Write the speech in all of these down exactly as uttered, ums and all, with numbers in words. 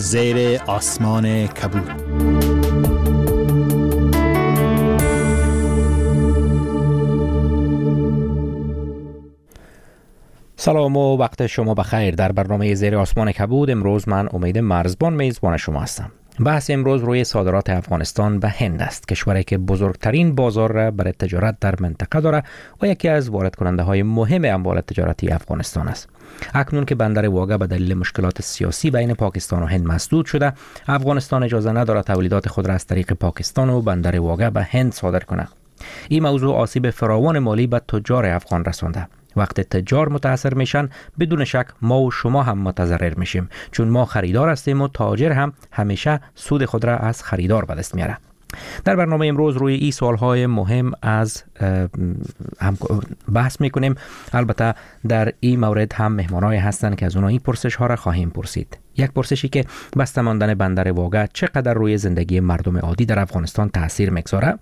زیر آسمان کبود. سلام و وقت شما بخیر. در برنامه زیر آسمان کبود امروز من امید مرزبان میزبان شما هستم. بحث امروز روی صادرات افغانستان به هند است، کشوری که بزرگترین بازار را برای تجارت در منطقه دارد و یکی از وارد کننده های مهم اموال تجارتی افغانستان است. اکنون که بندر واگه به دلیل مشکلات سیاسی بین پاکستان و هند مسدود شده، افغانستان اجازه ندارد تولیدات خود را از طریق پاکستان و بندر واگه به هند صادر کند. این موضوع آسیب فراوان مالی به تجار افغان رسانده. وقتی تجار متاثر میشن، بدون شک ما و شما هم متضرر میشیم، چون ما خریدار هستیم و تاجر هم همیشه سود خود را از خریدار به دست میاره. در برنامه امروز روی این سوالهای مهم از هم بحث میکنیم. البته در این مورد هم مهمانای هستند که از اونها این پرسش ها را خواهیم پرسید. یک پرسشی که بسته ماندن بندر واگه چقدر روی زندگی مردم عادی در افغانستان تاثیر میگذاره،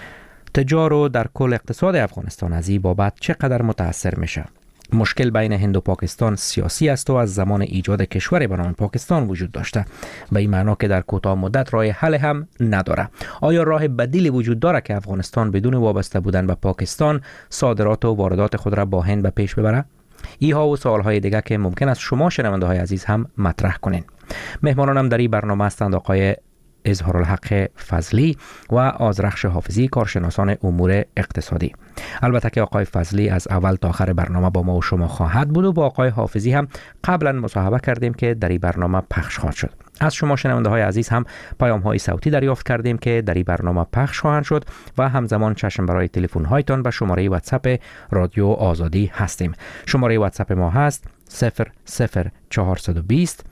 تجار و در کل اقتصاد افغانستان از این بابت چقدر متاثر میشه. مشکل بین هند و پاکستان سیاسی است و از زمان ایجاد کشور به نام پاکستان وجود داشته، به این معنا که در کوتاه مدت راه حل هم نداره. آیا راه بدیلی وجود داره که افغانستان بدون وابسته بودن به پاکستان صادرات و واردات خود را با هند به پیش ببره؟ اینها و سوالهای دیگه که ممکن است شما شنونده های عزیز هم مطرح کنین. مهمانانم در این برنامه هستند آقای اظهارالحق فضلی و آذرخش حافظی، کارشناسان امور اقتصادی. البته که آقای فضلی از اول تا آخر برنامه با ما و شما خواهد بود و با آقای حافظی هم قبلا مصاحبه کردیم که در این برنامه پخش خواهد شد. از شما شنونده های عزیز هم پیام های صوتی دریافت کردیم که در این برنامه پخش خواهند شد و همزمان چشم برای تلفن هایتان به شماره واتساپ رادیو آزادی هستیم. شماره واتساپ ما هست صفر صفر چهارصد و بیست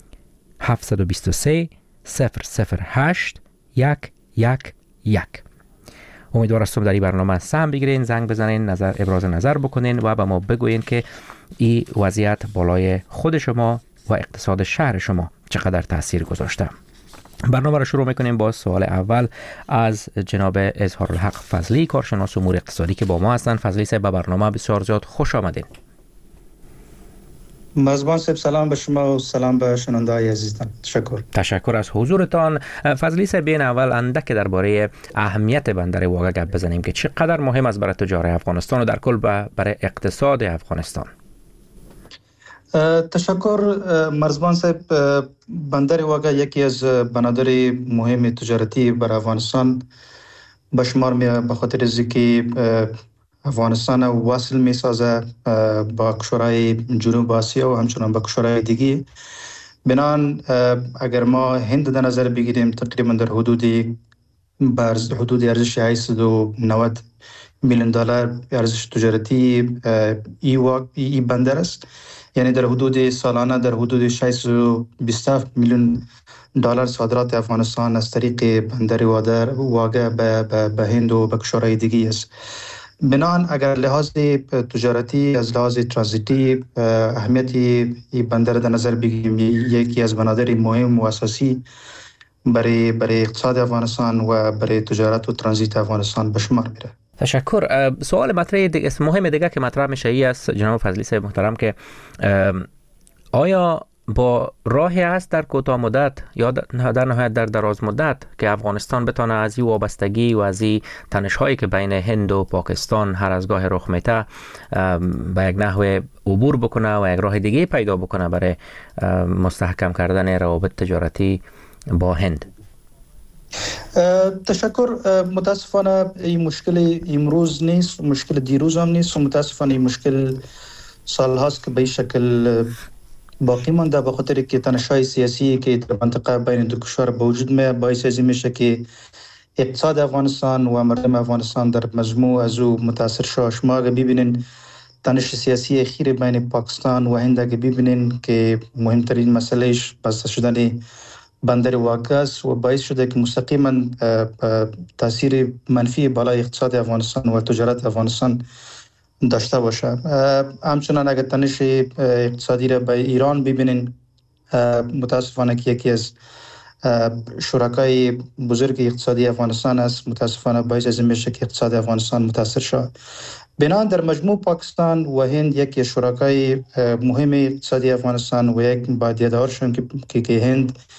هفتصد و بیست و سه صفر صفر هشت یک یک یک. امیدوار هستم در این برنامه سهم بگیرین، زنگ بزنین، نظر ابراز نظر بکنین و به ما بگوین که این وضعیت بالای خود شما و اقتصاد شهر شما چقدر تاثیر گذاشته. برنامه را شروع میکنیم با سوال اول از جناب اظهارالحق فضلی، کارشناس امور اقتصادی که با ما هستند. فضلی صاحب، به برنامه بسیار زیاد خوش آمدین. مزبان صاحب سلام به شما و سلام به شنونده‌های عزیزتان. تشکر. تشکر از حضورتان. فضلی صاحب، بین اول اندک درباره اهمیت بندر واگه گپ بزنیم که چقدر مهم است برای تجار افغانستان و در کل برای اقتصاد افغانستان. تشکر مرزبان صاحب. بندر واگه یکی از بنادر مهم تجارتی برای افغانستان به شمار میاد، به خاطر از اینکه افغانستان وصل می سازه با کشورهای جنوب آسیا و همچنان با کشورهای دیگه. بنان اگر ما هند در نظر بگیریم، تقریبا در حدود برز حدود ارزش هشتصد و نود میلیون دلار ارزش تجارتی ای واگ ای بندر است، یعنی در حدود سالانه در حدود ششصد و بیست و هفت میلیون دلار صادرات افغانستان از طریق بندر واگه به به هند و به کشورهای دیگه است. بنان اگر لحاظ تجارتی از لحاظ ترانزیتی اهمیت این بندر در نظر بگیریم، یکی از بنادر مهم و اساسی برای برای اقتصاد افغانستان و برای تجارت و ترانزیت افغانستان به شمار میره. تشکر. سوال مطرح دیگه مهم دیگه که مطرح میشه ای است جناب فضلی صاحب محترم که آیا با راهی است در کوتاه مدت یا در نهایت در دراز مدت که افغانستان بتونه از این وابستگی و از این تنش هایی که بین هند و پاکستان هر از گاه رخ میده به یک نحو عبور بکنه و یک راه دیگه پیدا بکنه برای مستحکم کردن روابط تجارتی با هند؟ تشکر. متاسفانه این مشکل امروز نیست، مشکل دیروز هم نیست و متاسفانه این مشکل سال هاست که به این شکل باقی مانده، به خاطر که تنش‌های سیاسی که در منطقه بین دو کشور به وجود میاد باعث از این میشه که اقتصاد افغانستان و مردم افغانستان در مجموع از او متاثر شده. شما اگه ببینین تنش سیاسی اخیر بین پاکستان و هند، اگه ببینین که مهمترین مسئلهش بسته شدن بندر واگه است و باعث شده که مستقیما تاثیر منفی بالای اقتصاد افغانستان و تجارت افغانستان داشته باشه. همچنان اگر تنش اقتصادی را به ایران ببینین، متاسفانه که یکی از شرکای بزرگ اقتصادی افغانستان است، متاسفانه باعث از این میشه که اقتصاد افغانستان متاثر شد. بنابراین در مجموع پاکستان و هند یکی شرکای مهم اقتصادی افغانستان و یک بادیه‌دارشون که که هند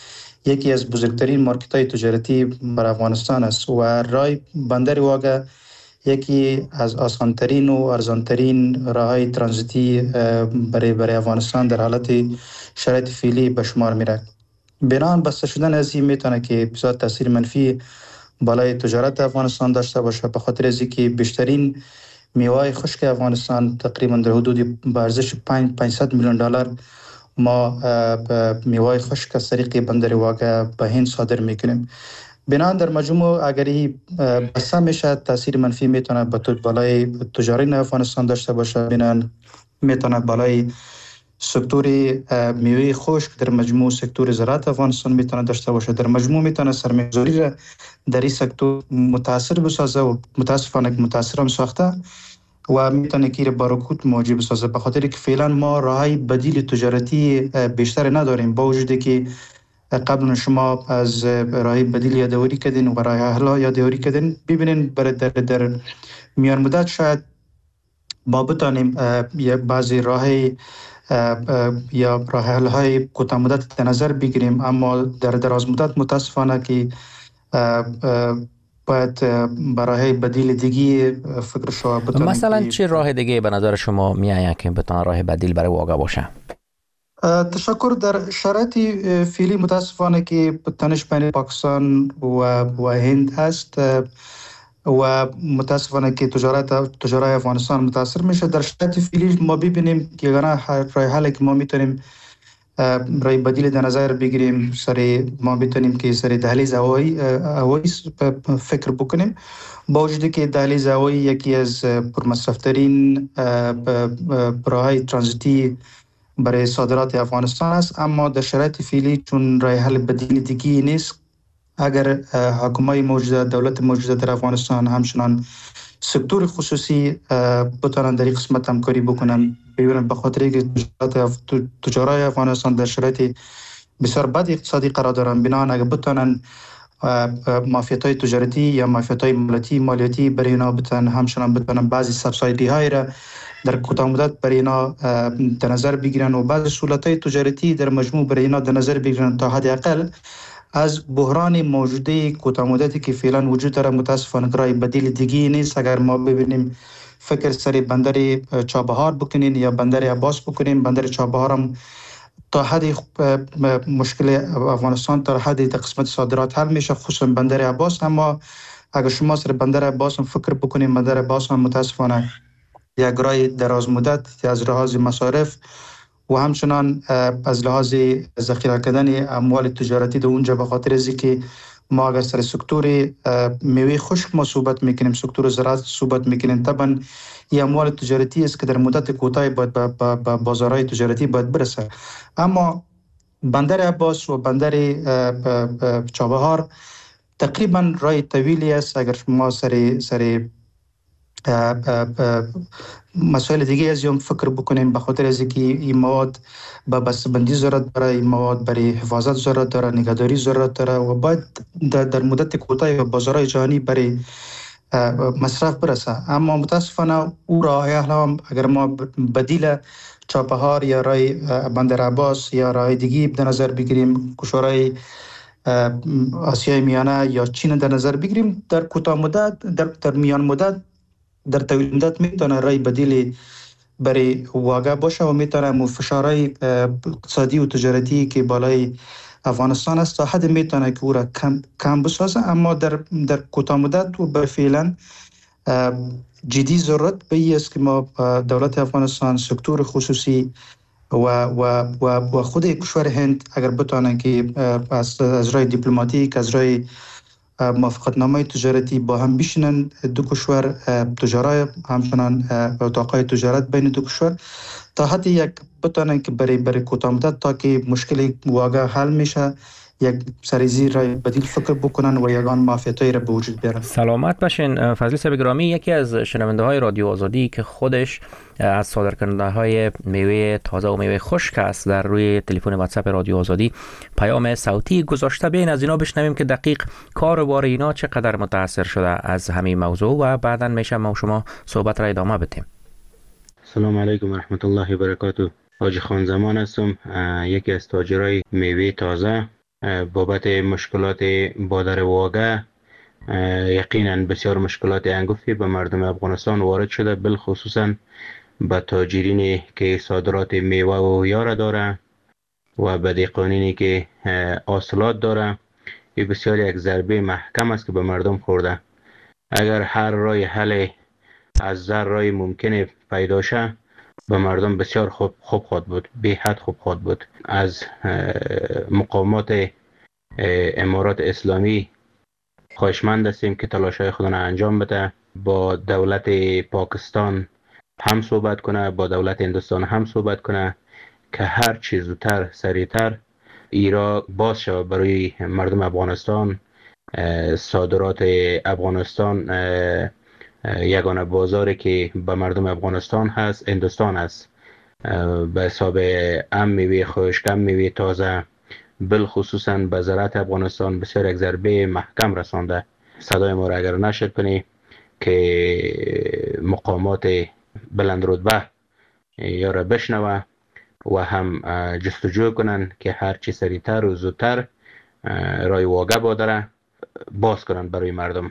یکی از بزرگترین مارکت‌های تجارتی بر افغانستان است و رای بندر واگا یکی از آسانترین و ارزانترین راههای ترانزیتی برای برای افغانستان در حالت شرایط فعلی به شمار میره. بنابراین بسته شدن از این میتونه که بسیار تاثیر منفی بالای تجارت افغانستان داشته باشه، به خاطر از اینکه بیشترین میوه خشک افغانستان تقریبا در حدود به ارزش پانصد میلیون دلار ما میوه خشک از طریق بندر واگا به هند صادر میکنیم. بنابراین در مجموع اگر بسته میشه تاثیر منفی میتونه به بالای تجارت افغانستان داشته باشه. بنابراین میتونه بالای سکتور میوه خشک در مجموع سکتور زراعت افغانستان میتونه داشته باشه. در مجموع میتونه سرمایه‌گذاری را در این سکتور متاثر بسازه و متاسفانه متاثر هم ساخته و میتونه که بارکوت موجب بسازه، به خاطر که فعلا ما راهی بدیل تجارتی بیشتر نداریم، با وجودی که قبلا شما از راه بدیل یادآوری کردین و راه حل یادآوری کردین. ببینین در در میان مدت شاید ما بتانیم یا بعضی راه یا راه حل های کوتاه مدت در نظر بگیریم، اما در دراز مدت متاسفانه که باید برای بدیل دیگه فکر شو بتانیم. مثلا چه راه دیگه به نظر شما میآید که بتونه راه بدیل برای واگا باشه؟ تشکر. در شرایط فعلی متاسفانه که تنش بین پاکستان و و هند است و متاسفانه که تجارت تجارت افغانستان متاثر میشه. در شرایط فعلی ما ببینیم که گرانه راه حلی که ما میتونیم راه بدیل در نظر بگیریم، سری ما میتونیم که سری دهلیز هوایی هوایی فکر بکنیم، با وجودی که دهلیز هوایی یکی از پرمصرف‌ترین راههای ترانزیتی برای صادرات افغانستان است، اما در شرایط فعلی چون راه حل بدیل دیگه نیست، اگر حکومت موجوده دولت موجوده در افغانستان همچنان سکتور خصوصی بتوانند در این قسمت همکاری بکنن، ببینن به خاطر که تجارت افغانستان در شرایط بسیار بد اقتصادی قرار دارن، بنابراین اگر بتوانند مافیات‌های تجارتی یا مافیات‌های مالیاتی مالیاتی برای اینا بتوانند همچنان بتوانند بعضی سبسایدی های را در کوتاه مدت برای اینا در نظر بگیرن و بعضی سهولت‌های تجارتی در مجموع برای اینا در نظر بگیرن تا حد اقل از بحران موجوده کوتاه مدتی که فعلا وجود داره متاسفانه راه بدیل دیگه نیست. اگر ما ببینیم فکر سری بندر چابهار بکنین یا بندر عباس بکنین، بندر چابهار هم تا حد مشکل افغانستان تا حد در قسمت صادرات حل میشه، خصوصا بندر عباس. اما اگر شما سر بندر عباس هم فکر بکنین، بندر عباس هم متاسفانه یک راه دراز مدت از لحاظ مصارف و همچنان از لحاظ ذخیره کردن اموال تجارتی در اونجا، به خاطر از اینکه ما اگر سر سکتور میوه خشک ما صحبت میکنیم، سکتور زراعت صحبت میکنیم، طبعا این اموال تجارتی است که در مدت کوتاه باید به بازارهای تجارتی باید برسه. اما بندر عباس و بندر چابهار تقریبا راه طویلی است. اگر ما سر سر مسائل دیگه از هم فکر بکنیم، به خاطر از اینکه این مواد با بسته‌بندی ضرورت داره، این مواد برای حفاظت ضرورت داره، نگهداری ضرورت داره و باید در مدت کوتاه به بازارهای جهانی برای مصرف برسه. اما متاسفانه او راه حل اگر ما بدیل چابهار یا راه بندر عباس یا راه دیگه در نظر بگیریم، کشورهای آسیای میانه یا چین در نظر بگیریم، در کوتاه مدت در, در میان مدت در طویل مدت میتونه راه بدیلی برای واگا باشه و میتونه فشارهای اقتصادی و تجارتی که بالای افغانستان است تا حد میتونه که او را کم کم بسازه. اما در در کوتاه مدت و به فعلا جدی ضرورت به این است که ما دولت افغانستان، سکتور خصوصی و و و, و خود کشور هند اگر بتونن که از از راه دیپلماتیک، از راه موافقتنامه تجارتی با هم بشینن، دو کشور تجارت همچنان اتاقای تجارت بین دو کشور تا حد یک بتونن که برای برای کوتاه مدت تا که مشکل واگا حل میشه یک سریزی رای بدیل فکر بکنن و یگان معافیتایی را به وجود بیارن. سلامت باشین. فضلی صاحب گرامی، یکی از شنونده های رادیو آزادی که خودش از صادرکننده های میوه تازه و میوه خشک است در روی تلفن واتساپ رادیو آزادی پیام صوتی گذاشته. بین از اینا بشنویم که دقیق کار و بار اینا چقدر متاثر شده از همین موضوع و بعداً میشه ما شما صحبت را ادامه بدیم. سلام علیکم و رحمت الله و برکاته. حاجی خان زمان هستم، یکی از تاجرای میوه تازه بابت مشکلات بادر واقع یقینا بسیار مشکلات انگفتی به مردم افغانستان وارد شده، بالخصوصا به تاجرینی که صادرات میوه و یاره داره و به دهقانینی که حاصلات داره. این بسیار یک ضربه محکم است که به مردم خورده. اگر هر رای حل از هر رای ممکنه پیدا شه به مردم بسیار خوب خوب خواهد بود، به حد خوب خواهد بود. از مقامات امارات اسلامی خواهشمند هستیم که تلاش‌های خود را انجام بده، با دولت پاکستان هم صحبت کنه، با دولت هندوستان هم صحبت کنه که هر چیز زودتر سریعتر ایرا باز شود برای مردم افغانستان. صادرات افغانستان یگانه بازاری که به مردم افغانستان هست هندوستان است. به حساب ام میوه خشک، ام میوه تازه، بالخصوصا به زراعت افغانستان بسیار یک ضربه محکم رسانده. صدای ما را اگر نشر کنی که مقامات بلند رتبه یا را بشنوه و هم جستجو کنن که هر چی سریعتر و زودتر رای واقع بادره باز کنن برای مردم.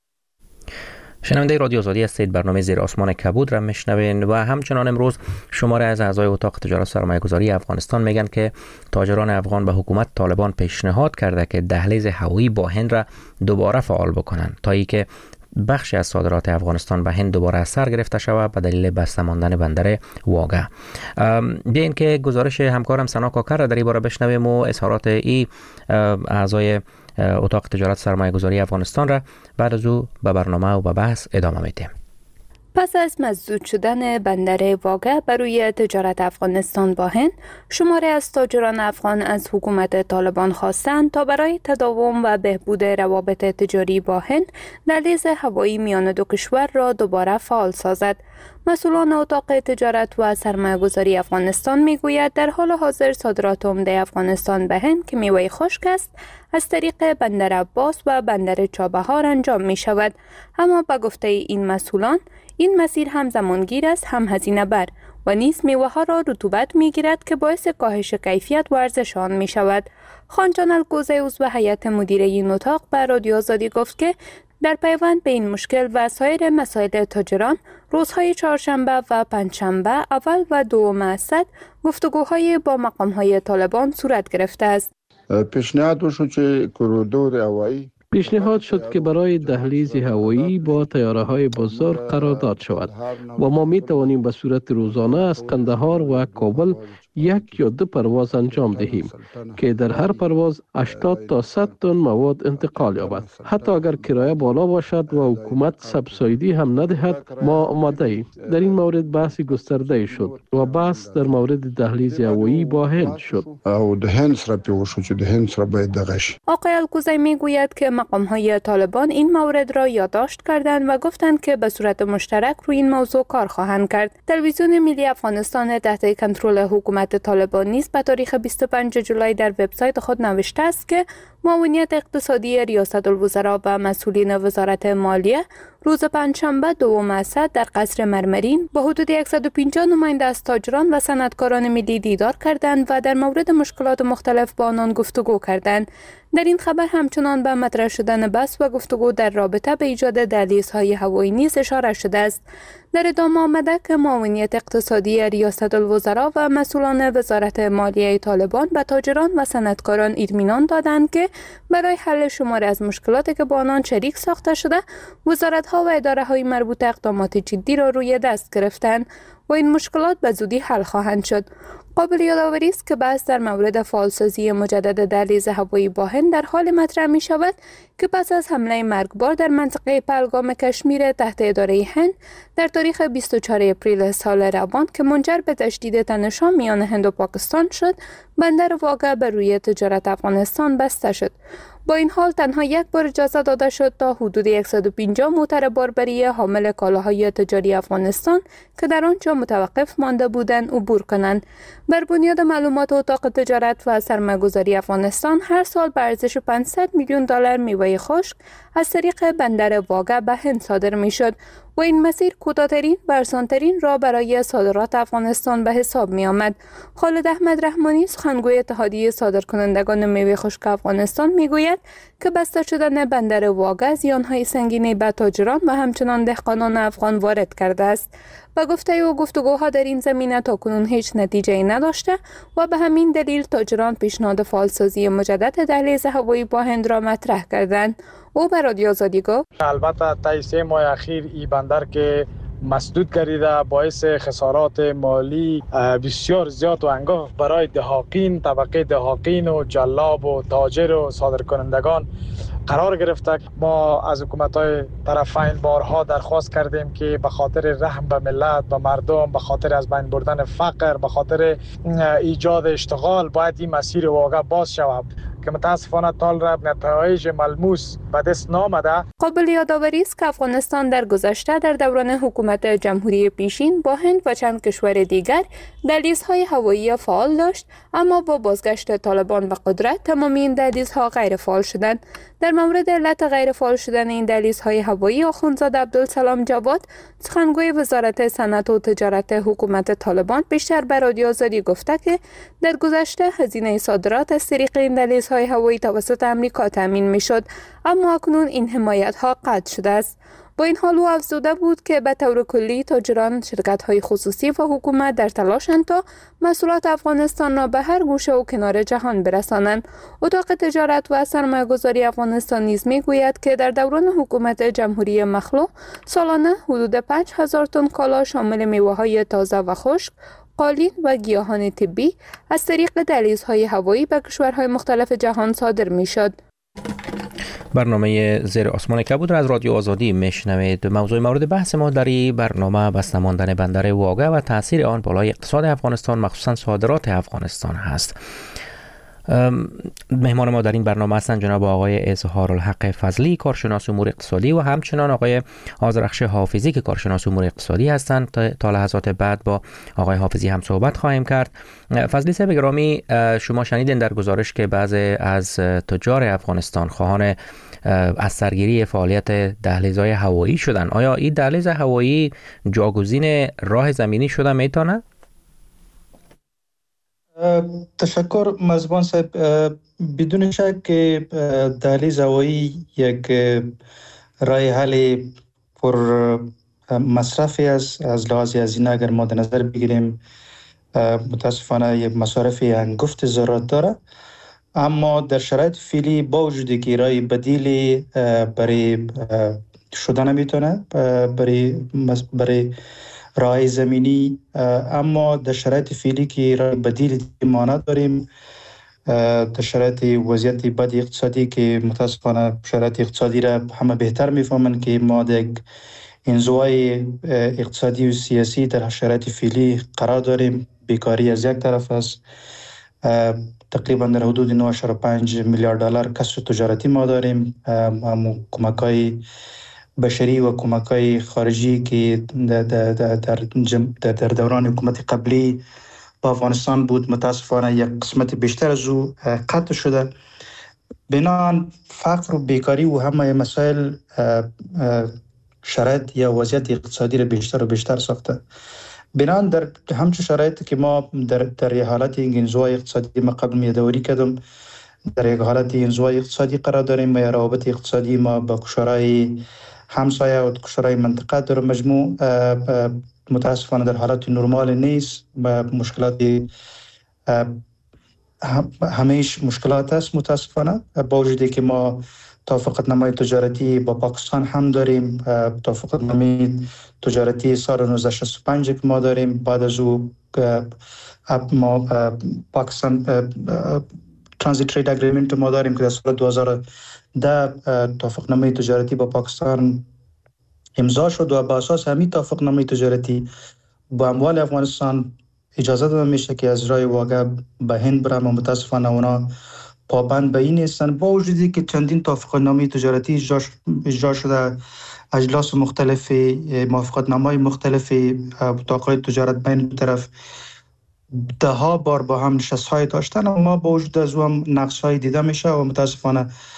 شنونده رادیو آزادی هستید. برنامه زیر آسمان کبود را میشنوین و همچنان امروز شماره از اعضای اتاق تجارت سرمایه‌گذاری افغانستان میگن که تاجران افغان به حکومت طالبان پیشنهاد کرده که دهلیز هوایی با هند را دوباره فعال بکنن تا ای که بخشی از صادرات افغانستان به هند دوباره از سر گرفته شود به دلیل بسته ماندن بندر واقع. بیاین که گزارش همکارم سنا کاکر را در این باره بشنویم و اظهارات ای اعضای اتاق تجارت سرمایه‌گذاری افغانستان را بعد از او به برنامه و به بحث ادامه میدیم. پس از مسدود شدن بندر واقع برای تجارت افغانستان با هند، شماری از تاجران افغان از حکومت طالبان خواستند تا برای تداوم و بهبود روابط تجاری با هند دهلیز هوایی میان دو کشور را دوباره فعال سازد. مسئولان اتاق تجارت و سرمایه‌گذاری افغانستان میگوید در حال حاضر صادرات عمده افغانستان به هند که میوه خشک است از طریق بندر عباس و بندر چابهار انجام می شود. اما به گفته این مسئولان این مسیر هم زمانگیر است هم هزینه بر و نیز میوه ها را رطوبت می گیرد که باعث کاهش کیفیت و ارزش آن می شود. خانجان الگوزه عضو هیئت مدیره این اتاق به رادیو آزادی گفت که در پیوند به این مشکل و سایر مسائل تاجران روزهای چهارشنبه و پنجشنبه اول و دوم اسد گفتگوهای با مقامهای طالبان صورت گرفته است. پیشنهاد شد که کوریدور هوایی پیشنهاد شد که برای دهلیز هوایی با طیاره‌های بزرگ قرارداد شود و ما می توانیم به صورت روزانه از قندهار و کابل یک یا دو پرواز انجام دهیم که در هر پرواز هشتاد تا صد تن مواد انتقال یابد. حتی اگر کرایه بالا باشد و حکومت سبسایدی هم ندهد ما آماده ایم. در این مورد بحث گسترده شد و بحث در مورد دهلیز هوایی با هند شد. او د هند سره پیو شو چې د هند سره باید دغش. آقای الگوزی میگوید که مقام‌های طالبان این مورد را یادداشت کردند و گفتند که به صورت مشترک روی این موضوع کار خواهند کرد. تلویزیون ملی افغانستان تحت کنترل حکومت طالبان نیز به تاریخ بیست و پنجم جولای در وبسایت خود نوشته است که معاونیت اقتصادی ریاست الوزراء و مسئولین وزارت مالیه روز پنجشنبه دوم اسد در قصر مرمرین با حدود صد و پنجاه نماینده از تاجران و صنعتکاران ملی دیدار کردند و در مورد مشکلات مختلف با آنان گفتگو کردند. در این خبر همچنان به مطرح شدن بحث و گفتگو در رابطه به ایجاد دهلیزهای هوایی نیز اشاره شده است. در ادامه آمده که معاونیت اقتصادی ریاست الوزراء و مسئولان وزارت مالیه طالبان به تاجران و صنعتکاران اطمینان دادند که برای حل شماری از مشکلاتی که با آنان شریک ساخته شده، وزارت‌ها و اداره‌های مربوطه اقدامات جدی را روی دست گرفتند و این مشکلات به زودی حل خواهند شد. قابل یادآوری است که بحث در مورد فعالسازی مجدد دهلیز هوایی با هند در حال مطرح می شود که پس از حمله مرگبار در منطقه پهلگام کشمیر تحت اداره هند در تاریخ بیست و چهارم اپریل سال روان که منجر به تشدید تنش‌ها میان هند و پاکستان شد، بندر واقع بر روی تجارت افغانستان بسته شد. با این حال تنها یک بار اجازه داده شد تا حدود صد و پنجاه موتر باربری حامل کالاهای تجاری افغانستان که در آنجا متوقف مانده بودند عبور کنند. بر بنیاد معلومات اتاق تجارت و سرمایه‌گذاری افغانستان هر سال به ارزش پانصد میلیون دلار میوه خشک از طریق بندر واقع به هند صادر میشد و این مسیر کوتاه‌ترین و آسان‌ترین راه برای صادرات افغانستان به حساب می آمد. خالد احمد رحمانی سخنگوی اتحادیه صادرکنندگان میوه خشک افغانستان می گوید که بسته شدن بندر واگه زیان‌های سنگینی به تاجران و همچنان دهقانان افغان وارد کرده است. با گفته او گفتگوها در این زمینه تاکنون هیچ نتیجه‌ای نداشته و به همین دلیل تاجران پیشنهاد فعالسازی مجدد دهلیز هوایی با هند را مطرح کردند. او به رادیو آزادی گفت البته تا سه ماه اخیر این بندر که مسدود گردیده باعث خسارات مالی بسیار زیاد و انگاه برای دهاقین، طبقه دهاقین و جلاب و تاجر و صادرکنندگان قرار گرفته. ما از حکومت‌های طرفین بارها درخواست کردیم که به خاطر رحم به ملت، به مردم، به خاطر از بین بردن فقر، به خاطر ایجاد اشتغال باید این مسیر واقعا باز شود که متاسفانه تال را نتایج ملموس به دست نامده. قابل یادآوری است که افغانستان در گذشته در دوران حکومت جمهوری پیشین با هند و چند کشور دیگر دهلیزهای هوایی فعال داشت، اما با بازگشت طالبان به قدرت تمامی این دهلیزها غیر فعال شدند. در مورد علت غیر فعال شدن این دهلیزهای هوایی آخوندزاده عبدالسلام جواد سخنگوی وزارت صنعت و تجارت حکومت طالبان بیشتر به رادیو آزادی گفته که در گذشته هزینه صادرات از طریق این دهلیزهای هوایی توسط امریکا تامین میشد، اما اکنون این حمایت ها قطع شده است. با این حال او افزوده بود که به طور کلی تاجران، شرکت‌های خصوصی و حکومت در تلاشند تا محصولات افغانستان را به هر گوشه و کنار جهان برسانند. اتاق تجارت و سرمایه‌گذاری افغانستان نیز می‌گوید که در دوران حکومت جمهوری مخلوع سالانه حدود پنج هزار تن کالا شامل میوه‌های تازه و خشک، قالین و گیاهان طبی از طریق دهلیزهای هوایی به کشورهای مختلف جهان صادر می‌شد. برنامه زیر آسمان کبود را از رادیو آزادی میشنوید. موضوع مورد بحث ما در این برنامه بسته ماندن بندر واگه و تاثیر آن بالای اقتصاد افغانستان، مخصوصا صادرات افغانستان هست. مهمان ما در این برنامه هستند جناب آقای اظهارالحق فضلی، کارشناس امور اقتصادی، و همچنان آقای آذرخش حافظی که کارشناس امور اقتصادی هستند. تا لحظات بعد با آقای حافظی هم صحبت خواهیم کرد. فضلی صاحب گرامی، شما شنیدین در گزارش که بعضی از تجار افغانستان خواهان از سرگیری فعالیت دهلیزهای هوایی شدن. آیا این دهلیز هوایی جاگزین راه زمینی شده میتونه؟ تشکر مرزبان صاحب. بدون شک که دهلیز هوایی یک راه حل پر مصرفی است. از لحاظ هزینه اگر ما در نظر بگیریم متاسفانه یک مصارف انگفت ضرورت داره، اما در شرایط فعلی با وجودی که راه بدیلی برای شدن نمیتونه برای برای راه زمینی، اما در شرایط فعلی که راه بدیلی مانع داریم، در شرایط وضعیت بد اقتصادی که متاسفانه شرایط اقتصادی را همه بهتر میفهمند که ما در انزوای اقتصادی و سیاسی در شرایط فعلی قرار داریم. بیکاری از یک طرف است، تقریبا در حدود نه و پنج میلیارد دلار کسر تجارتی ما داریم، همون کمک‌های بشری و کمک‌های خارجی که در, در, در, در, در دوران حکومت قبلی با افغانستان بود متاسفانه یک قسمت بیشتر از او قطع شده. بنابراین فقر و بیکاری و همه مسائل شرایط یا وضعیت اقتصادی را بیشتر و بیشتر ساخته. بنابراین در همچون شرایطی که ما در در یک حالت انزوای اقتصادی ما قبل میادوری کردم، در یک حالت انزوای اقتصادی قرار داریم و روابط اقتصادی ما با کشورهای همسایه و کشورهای منطقه در مجموع متاسفانه در حالت نرمال نیست و مشکلات همیش مشکلات است. متاسفانه با وجودی که ما توافق نامه تجارتی با پاکستان هم داریم، توافق نامه تجارتی سال نوزده شصت و پنج که ما داریم، بعد از او ما پاکستان ترانزیت ترید اگریمنت ما داریم که در سال دو هزار و ده توافق نامه تجارتی با پاکستان امضا شد و با اساس همین توافق نامه تجارتی با اموال افغانستان اجازه داده میشه که از راه واگه به هند برن و متاسفانه اونا پابند به این نیستن. با وجودی که چندین توافق نامه تجارتی اجرا شده، اجلاس مختلف، موافقت نامه مختلف، اتاقهای تجارت بین دو طرف ده ها بار با هم نشست های داشتن، اما با وجود از او هم نقص های دیده میشه و متاسفانه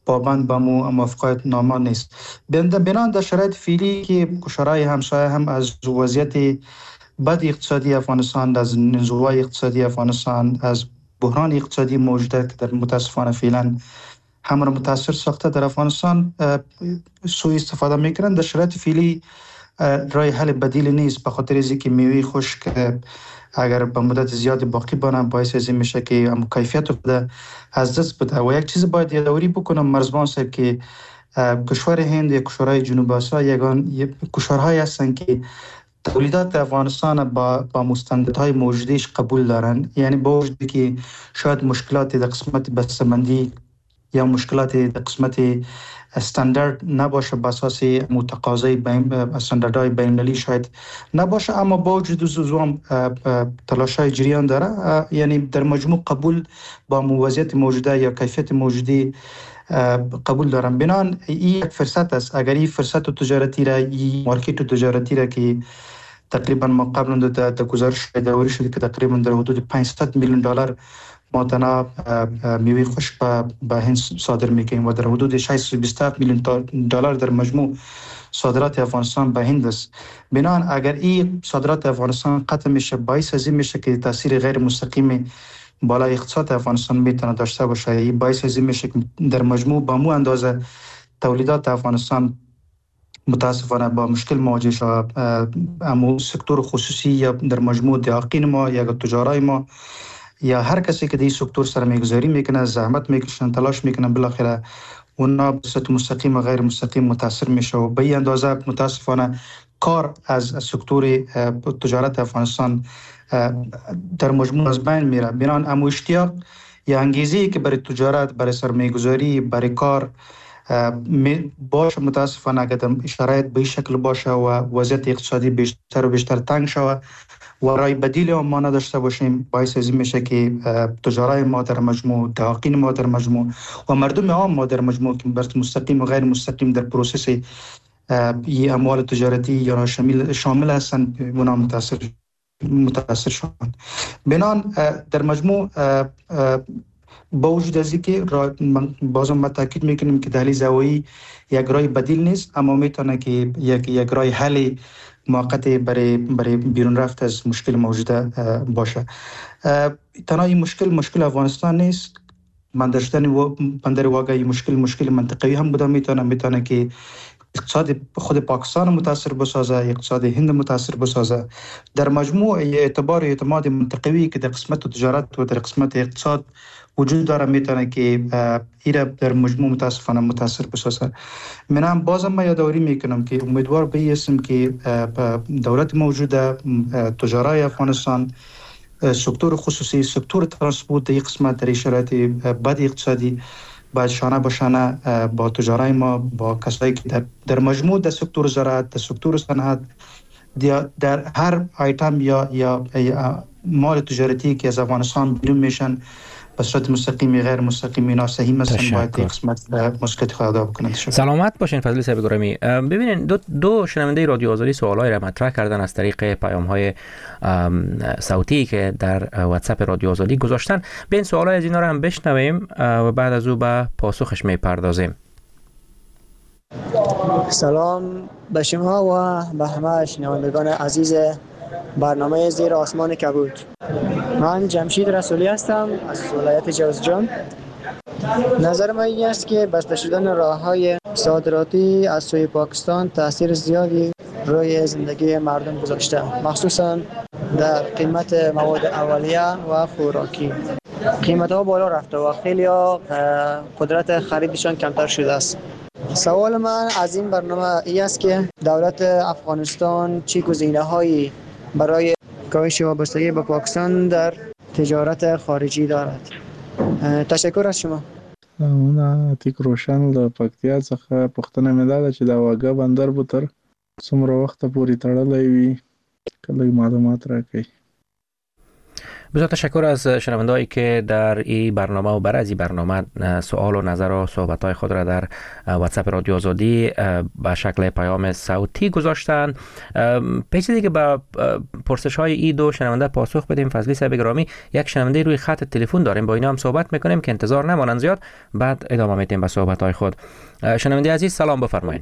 پابند به موافقت نامه نیست. بنابراین در شرایط فعلی که کشورهای همسایه هم از وضعیت بد اقتصادی افغانستان، از نزوع اقتصادی افغانستان، از بحران اقتصادی موجوده که در متاسفانه فعلا همه را متاثر ساخته در افغانستان سوء استفاده میکنند. در شرایط فعلی راه حل بدیل نیست، به خاطر از اینکه میوه خشک اگر به مدت زیاد باقی بانه باعث از این میشه که هم کیفیت بده از دست بده. و یک چیز باید یادآوری بکنم مرزبان صاحب که کشور هند یا کشورهای جنوب آسیا یگان کشورهایی هستند که تولیدات افغانستان با با مستندهای موجودش قبول دارن. یعنی با وجودی که شاید مشکلات در قسمت بسته‌بندی یا مشکلات در قسمت استاندارد نباشه، به اساس متقاضی بین استانداردهای بین‌المللی شاید نباشه، اما با وجود زوام تلاش‌های جریان داره. یعنی در مجموع قبول با موازیت موجوده یا کیفیت موجودی قبول دارم. بنان این یک فرصت است. اگر این فرصت تجارتی را، این مارکت تجارتی را که تقریبا ما قبل در گزارش داوری شده که تقریبا در حدود پانصد میلیون دلار ما تنها میوه خشک به هند صادر میکنیم و در حدود ششصد و بیست و هفت میلیون دلار در مجموع صادرات افغانستان به هند است. بنان اگر این صادرات افغانستان قطع میشه، باعث از این میشه که تاثیر غیر مستقیم بالای اقتصاد افغانستان میتونه داشته باشه. این باعث از این میشه که در مجموع با مو اندازه تولیدات افغانستان متاسفانه با مشکل مواجه شود. اما سکتور خصوصی یا در مجموع دهقین ما یا تجارای ما یا هر کسی که در این سکتور سرمایه‌گذاری میکنه، زحمت میکشن، تلاش میکنن، بالاخره اونا به صورت مستقیم و غیر مستقیم متاثر میشه و به این اندازه متاسفانه کار از سکتور تجارت افغانستان در مجموع از بین میره. بنان اما اشتیاق یا انگیزی که برای تجارت، برای سرمایه‌گذاری، برای کار باشه، متاسفانه اگر شرایط به این شکل باشه و وضعیت اقتصادی بیشتر و بیشتر تنگ شود و رای بدیل ما نداشته باشیم، باعث از این میشه که تجارای ما در مجموع، دهقین ما در مجموع و مردم عام ما در مجموع که بر مستقیم و غیر مستقیم در پروسس این اموال تجارتی یا شامل شامل هستند اونا متاثر متاثر شدند. بنان در مجموع با وجود از اینکه بازم ما تاکید میکنیم که دهلیز هوایی یک راه بدیل نیست، اما میتونه که یک یک راه حل موقت برای برای بیرون رفت از مشکل موجوده باشه. تنها این مشکل مشکل افغانستان نیست، من داشتن بندر واقعا این مشکل مشکل منطقه‌ای هم بوده. میتونه میتونه که اقتصاد خود پاکستان متاثر بسازه، اقتصاد هند متاثر بسازه. در مجموع اعتبار اعتماد منطقه‌ای که در قسمت تجارت و در قسمت اقتصاد وجود داره میتونه که ایره در مجموع متاسفانه متاثر بسازه. منم بازم ما یادآوری میکنم که امیدوار به این اسم که دولت موجوده، تجارای افغانستان، سکتور خصوصی، سکتور ترانسپورت در این قسمت در شرایط بد اقتصادی باید شانه به شانه با تجارای ما، با کسایی که در, در مجموع در سکتور زراعت، در سکتور صنعت، در هر آیتم یا یا مال تجارتی که از افغانستان بیرون میشن به صورت مستقیم غیر مستقیم اینا صحیح هستن، باید قسمت مسئولیت خود ادا بکنند. سلامت باشین فضلی صاحب گرامی. ببینید دو دو شنونده رادیو آزادی سوالای را مطرح کردن از طریق پیام های صوتی که در واتساپ رادیو آزادی گذاشتن. به این سوالای از اینا را هم بشنویم و بعد از او به پاسخش میپردازیم. سلام به شما و به همه شنوندگان عزیز برنامه زیر آسمان کبود. من جمشید رسولی هستم از ولایت جوزجان. نظر من این است که بسته شدن راه‌های صادراتی از سوی پاکستان تاثیر زیادی روی زندگی مردم گذاشته، مخصوصا در قیمت مواد اولیه و خوراکی. قیمت‌ها بالا رفته و خیلی ها قدرت خریدشان کمتر شده است. سوال من از این برنامه این است که دولت افغانستان چه گزینه‌هایی برای کاهش وابستگی به پاکستان در تجارت خارجی دارد؟ تشکر از شما. اون تیک روشن د پکتیا څخه پوښتنه مې ده چې د واګه بندر به تر څومره وخت پورې تړلی وي، کله معلومات راکړئ. بسیار تشکر از شنوندهایی که در این برنامه و برای این برنامه سوال و نظر و صحبت‌های خود را در واتساپ رادیو آزادی به شکل پیام صوتی گذاشتن. پیش دیگه به پرسش‌های ای دو شنونده پاسخ بدیم. فضلی صاحب گرامی، یک شنونده روی خط تلفن داریم، با اینا هم صحبت میکنیم که انتظار نمانن زیاد، بعد ادامه میدیم به صحبت‌های خود. شنونده عزیز سلام بفرمایید.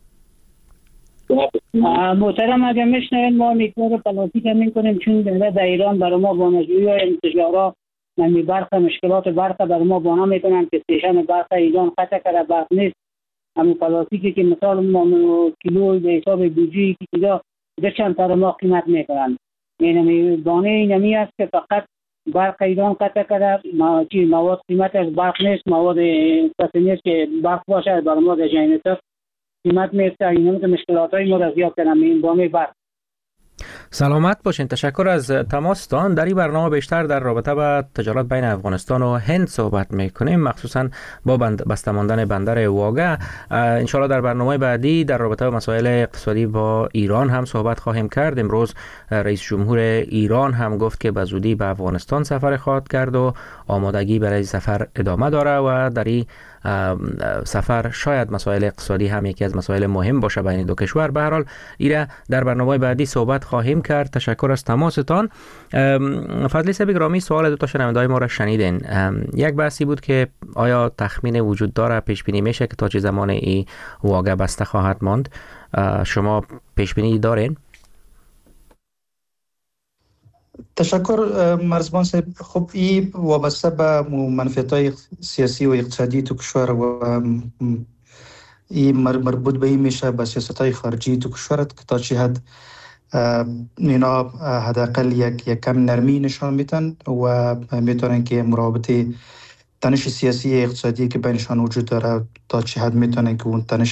محترم اگر میشنوین ما میکرد پلاتی که میکنیم چون در ایران برای ما بانجوی و انتشارا نمی برخ مشکلات برخ برای ما بانا میکنن که استیشن برخ ایران قطع کرده برخ نیست. همون پلاتی که مثال ما کیلو به حساب بوجی که دیگه در چند تر ما قیمت میکنن، یعنی بانه اینمی است که فقط برخ ایران قطع کرده ما چی مواد قیمتش برخ نیست، مواد کسی نیست که برخ باشه برای ما در جینتر قیمت میفته. اینم که مشکلات های ما را زیاد کنم این بانه برخ. سلامت باشین. تشکر از تماستان. در این برنامه بیشتر در رابطه با تجارت بین افغانستان و هند صحبت میکنیم، مخصوصا با بند بسته ماندن بندر واگه. انشالله در برنامه بعدی در رابطه با مسائل اقتصادی با ایران هم صحبت خواهیم کرد. امروز رئیس جمهور ایران هم گفت که به زودی به افغانستان سفر خواهد کرد و آمادگی برای سفر ادامه داره و در این سفر شاید مسائل اقتصادی هم یکی از مسائل مهم باشه بین دو کشور. به هر حال ایره در برنامه بعدی صحبت خواهیم کرد. تشکر از تماستان. فضلی صاحب گرامی، سوال دو تا شنونده ما را شنیدین. یک بحثی بود که آیا تخمین وجود داره، پیش بینی میشه که تا چه زمان این واگه بسته خواهد ماند؟ شما پیش بینی دارین؟ تشکر مرزبان صاحب. خب این وابسته به منفعت‌های سیاسی و اقتصادی تو کشور و این مربوط به این میشه به سیاست‌های خارجی تو کشورت که تا چه حد اینا حداقل یک یک کم نرمی نشان میدن و میتونن که مراوبت تنش سیاسی اقتصادی که بینشان وجود داره تا چه حد میتونن که اون تنش.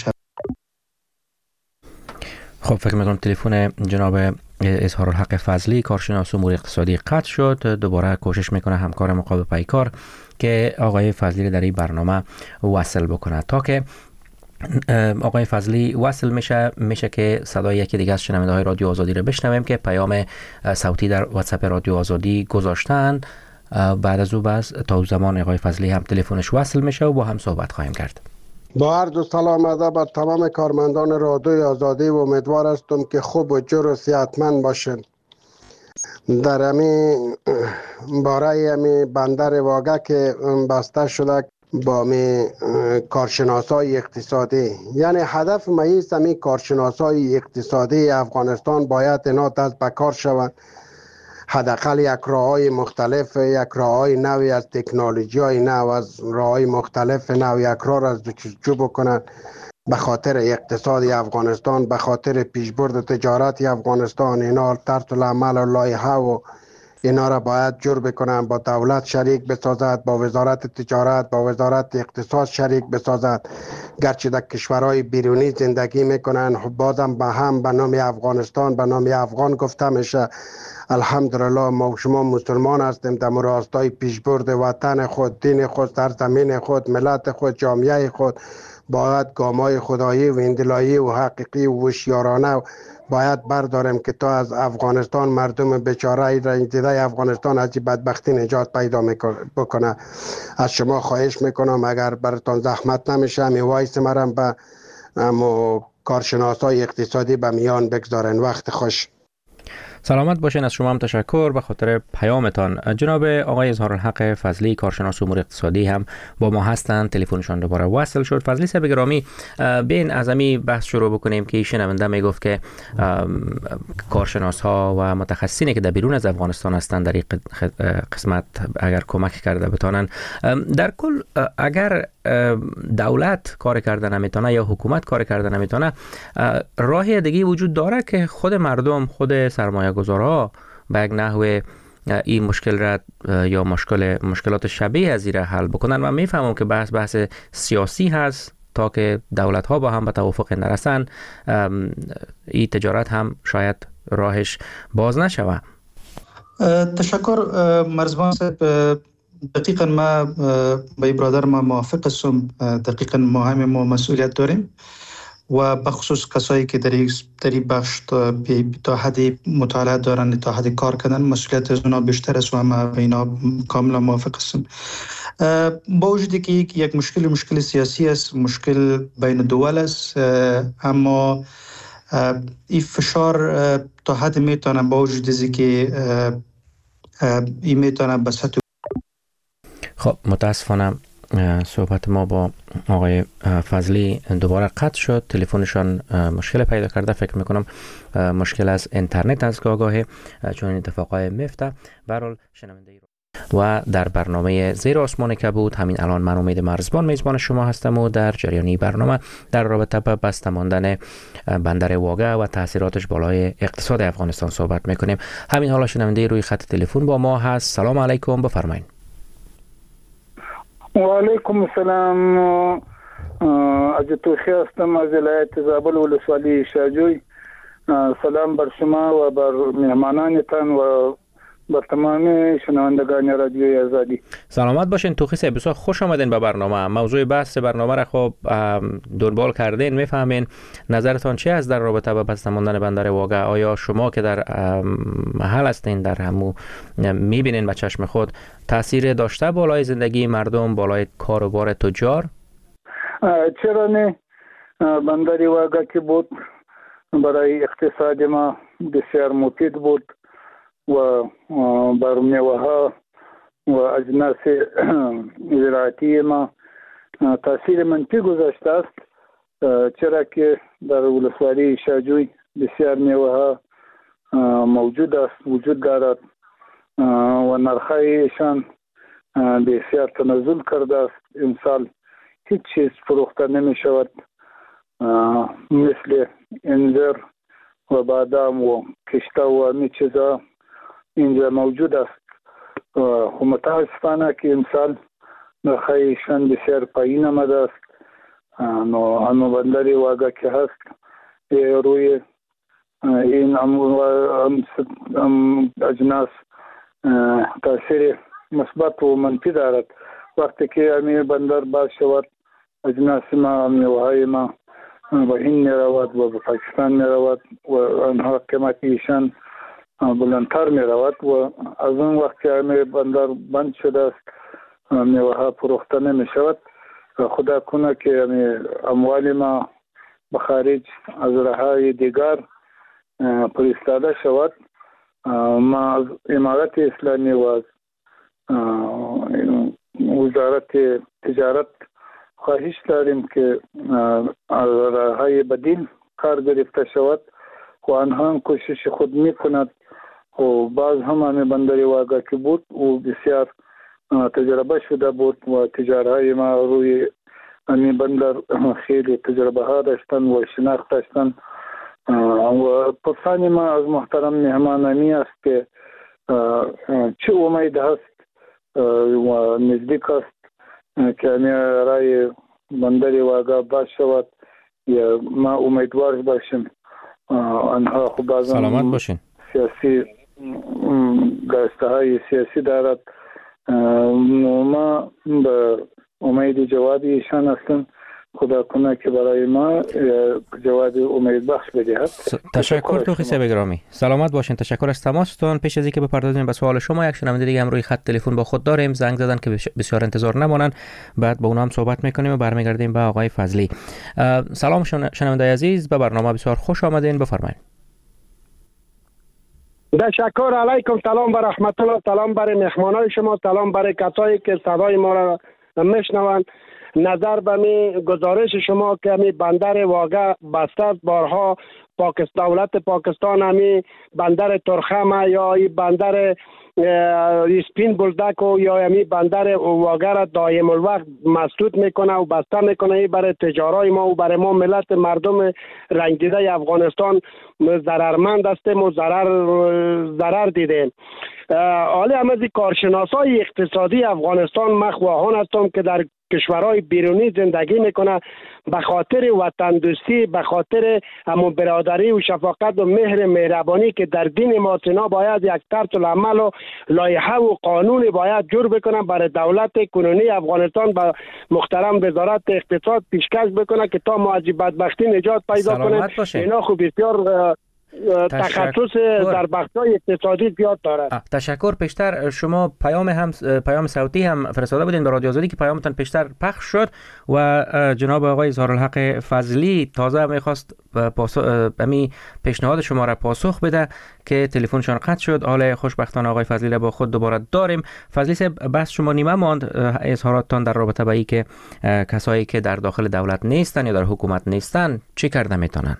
خب فکر میکنم تلفن جناب اظهار الحق فضلی کارشناس امور اقتصادی قطع شد. دوباره کوشش میکنه همکار مقابل پیکار که آقای فضلی در این برنامه وصل بکنه. تا که آقای فضلی وصل میشه میشه که صدای یکی دیگه از شنونده های رادیو آزادی رو بشنویم که پیام صوتی در واتساپ رادیو آزادی گذاشتن. بعد از او بس تا زمان آقای فضلی هم تلفنش وصل میشه و با هم صحبت خواهیم کرد. با عرض سلام ادب بر تمام کارمندان رادیوی آزادی و امیدوار هستم که خوب و جور و صحتمند باشند. در امی باره امی بندر واگه که بسته شده با می کارشناسای اقتصادی، یعنی هدف مایست امی کارشناسای اقتصادی افغانستان باید اینا دست به کار شوند. حداقل یک راه‌های مختلف، یک راه‌های نوی از تکنولوژی های نو از راه‌های مختلف نو یک راه را جستجو بکنند به خاطر اقتصاد افغانستان، به خاطر پیشبرد تجارت افغانستان. اینا طرز العمل و لایحه و اینا را باید جور بکنن، با دولت شریک بسازد، با وزارت تجارت، با وزارت اقتصاد شریک بسازد. گرچه در کشورهای بیرونی زندگی میکنن بازم به هم به نام افغانستان به نام افغان گفته میشه. الحمدلله ما شما مسلمان هستیم، در راستای پیشبرد وطن خود، دین خود، در زمین خود، ملت خود، جامعه خود باید گامای خدایی و اندلایی و حقیقی و هوشیارانه باید برداریم که تا از افغانستان مردم بیچاره را دیده افغانستان از بدبختی نجات پیدا بکنه. از شما خواهش میکنم اگر براتون زحمت نمیشه می وایس مرم به کارشناسای اقتصادی به میان بگذارن. وقت خوش. سلامت باشین. از شما هم تشکر به خاطر پیامتان. جناب آقای اظهار الحق فضلی کارشناس امور اقتصادی هم با ما هستند. تلفنشان دوباره وصل شد. فضلی صاحب گرامی، بین از امی بحث شروع بکنیم که شنونده میگفت که کارشناس ها و متخصصینی که در بیرون از افغانستان هستند در این قسمت اگر کمک کرده بتانن. در کل اگر دولت کار کردن نمیتونه یا حکومت کار کردن نمیتونه، راه دیگه وجود داره که خود مردم، خود سرمایه گذارها به یک نحو این مشکل را یا مشکل مشکلات شبیه از این را حل بکنن؟ و میفهمم که بحث بحث سیاسی هست تا که دولت ها با هم به توافق نرسن، این تجارت هم شاید راهش باز نشوه. تشکر مرزبان صاحب. دقیقا ما با برادر ما موافق هستم. دقیقا ما هم ما مسئولیت داریم و بخصوص کسایی که در در این بخش تا حد مطالعه دارن، تا حد کار کردن، مسئولیت از اونا بیشتر است و ما به اینا کاملا موافق هستم. با وجودی که یک مشکل مشکل سیاسی است، مشکل بین دول است، اما این فشار تا حد میتونه با وجودی که این میتونه به سطح. خب متاسفانه صحبت ما با آقای فضلی دوباره قطع شد. تلفنشان مشکل پیدا کرده، فکر میکنم مشکل از اینترنت از گاهی چون اتفاقای میفته. برحال شنونده ای و در برنامه زیر آسمان کبود همین الان من امید مرزبان میزبان شما هستم و در جریانی برنامه در رابطه با بسته ماندن بندر واگه و تاثیراتش بالای اقتصاد افغانستان صحبت میکنیم. همین حالا شنونده روی خط تلفن با ما هست. سلام علیکم، بفرمایید. و علیکم السلام. اجتوخی هستم از ولایت زابل ولسوالی شاجوی. سلام بر شما و بر مهمانانتان و بر تمام شنوندگان رادیوی آزادی. سلامت باشین. توخی صاحب بسیار خوش آمدین به برنامه. موضوع بحث برنامه را خب دنبال کردین، میفهمین. نظرتان چی است در رابطه با بسته ماندن بندر واگه؟ آیا شما که در محل هستین، در همو میبینین به چشم خود، تاثیر داشته بالای زندگی مردم، بالای کاروبار تجار؟ چرا نه؟ بندر واگه که بود برای اقتصاد ما بسیار مفید بود و بر میوه ها و اجناس زراعتی ما تاثیر منفی گذاشته است، چرا که در ولسوالی شاجوی بسیار میوه ها موجود است، وجود دارد و نرخایشان بسیار تنزل کرده است. امسال هیچ چیز فروخته نمی شود مثل انځر و بادام و کشته و همی چیزا اینجا موجود است. خو متاسفانه که امسال نرخایشان بسیار پایین آمده است. نو همه بندر واگه که هست روی این اجناس تاثیر مثبت و منفی دارد. وقتی که همین بندر باز شود، اجناس ما، میوه‌های ما به هند می رود و به پاکستان می رود و آنها قیمتیشان بلندتر می رود و از اون وقت که همین بندر بند شده است، میوه ها فروخته نمی شود. خدا کنه که همین اموال ما به خارج از راه‌های دیگر فرستاده شود. ما از امارت اسلامی و از وزارت تجارت خواهش داریم که از راه‌های بدیل کار گرفته شود و آنها هم کوشش خود می کند و باز هم همه بندر واگه که بود و بسیار تجربه شده بود و تجارهای ما روی همین بندر خیلی تجربه ها داشتن و شناخت داشتن و پرسان ما از محترم مهمانانی است که چه امید هست و نزدیک است که همین رای بندر واگه باز شود یا ما امیدوار باشیم. آنها خب بازم سلامت باشین. سیاسی دسته های سیاسی دارد. ما به امید جوابی ایشان هستن. خدا کنه که برای ما جواب امید بخش بدهد. تشکر توخی صاحب گرامی. سلامت باشین. تشکر از تماستون. پیش از اینکه بپردازیم به سوال شما، یک شنونده دیگه هم روی خط تلفن با خود داریم، زنگ زدن که بسیار انتظار نمانن، بعد با اونها هم صحبت میکنیم و برمیگردیم به آقای فضلی. سلام شنونده عزیز، به برنامه بسیار خوش آمدین، بفرمایید. تشکر علیکم. سلام بر رحمت الله، سلام برای مهمانای شما، سلام برای کسایی که صدای ما را میشنوند. نظر به می گزارش شما که می بندر واگه بسته بارها پاکستان، دولت پاکستان همی بندر ترخم یا ای بندر اسپین بولدک و یا همی بندر واگه را دائم الوقت مسدود میکنه و بسته میکنه. ای برای تجارای ما و برای ما ملت مردم رنگیده افغانستان ضررمند هستیم و ضرر ضرر دیدیم. حالی هم از کارشناسای اقتصادی افغانستان من خواهان هستم که در کشورهای بیرونی زندگی میکنه، به خاطر وطن دوستی، به خاطر همون برادری و شفقت و مهر مهربانی که در دین ما سنا باید یک طرز العمل و لایحه و قانون باید جور بکنه برای دولت کنونی افغانستان، به محترم وزارت اقتصاد پیشکش بکنه که تا ما از بدبختی نجات پیدا کنیم. اینا خوب بسیار تخصص در بخش‌های اقتصادی زیاد دارد. تشکر. پیشتر شما پیام هم پیام صوتی هم فرستاده بودین به رادیو آزادی که پیامتان پیشتر پخش شد و جناب آقای اظهارالحق فضلی تازه میخواست امی پیشنهاد شما را پاسخ بده که تلفنشان قطع شد. حالا خوشبختانه آقای فضلی را با خود دوباره داریم. فضلی صاحب، بس شما نیمه ماند اظهاراتتان در رابطه با اینکه کسایی که در داخل دولت نیستن یا در حکومت نیستن چی کرده میتونن؟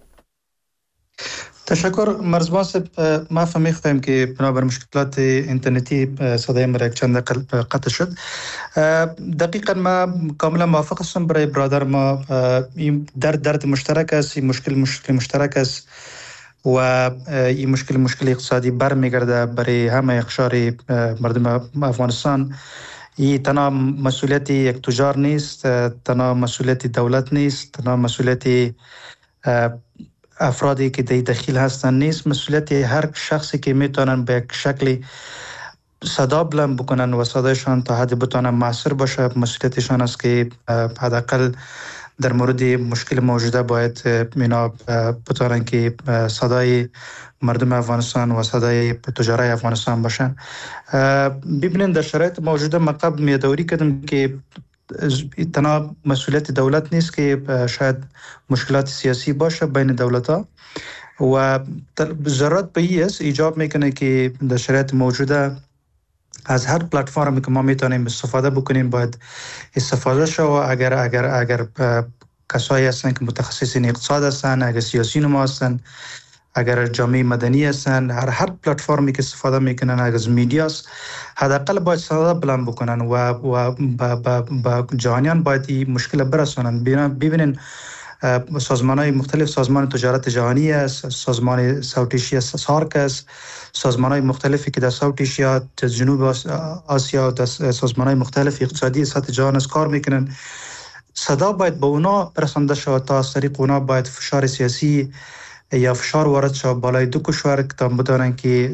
تشکر. مرزبان صاحب، ما فهمیدم که بنابر مشکلات اینترنتی صدای مرا یک چند دقیقه قطع شد. دقیقا ما کاملا موافق هستم. برای برادر ما این درد درد مشترک است، این مشکل مشکل مشترک است و این مشکل مشکل اقتصادی برمیگرده برای همه اقشار مردم افغانستان. این تنها مسئولیت یک تجار نیست، تنها مسئولیت دولت نیست، تنها مسئولیت افرادی که در داخل هستن نیست، مسئولیت هر شخصی که میتونن به یک شکلی صدا بلند بکنن و صدایشان تا حد بتونن موثر باشه. مسئولیتشان است که حداقل در مورد مشکل موجوده باید اینا بتونن که صدای مردم افغانستان و صدای تجارای افغانستان باشن. ببینید در شرایط موجوده ما قبل میادوری کردم که تنها مسئولیت دولت نیست که شاید مشکلات سیاسی باشه بین دولت ها و ضرورت به این است ایجاب میکنه که در شرایط موجوده از هر پلتفرمی که ما میتونیم استفاده بکنیم باید استفاده شو. اگر اگر اگر کسایی هستن که متخصصین اقتصاد هستن، اگر سیاسی نما هستن، اگر جامعه مدنی هستن، هر هر پلتفرمی که استفاده میکنن، اگر از میدیاست، حداقل باید صدا بلند بکنن و و با با با جهانیان باید این مشکل برسونن. ببینن سازمان‌های مختلف، سازمان تجارت جهانی است، سازمان ساوت ایشیا سارک است، سازمان‌های مختلفی که در ساوت ایشیا، جنوب آسیا و سازمان‌های مختلف اقتصادی سطح جهان است کار میکنن. صدا باید به اونا برسانده شود تا از طریق اونا باید فشار سیاسی یا فشار وارد شود بالای دو کشور که تا بدانند که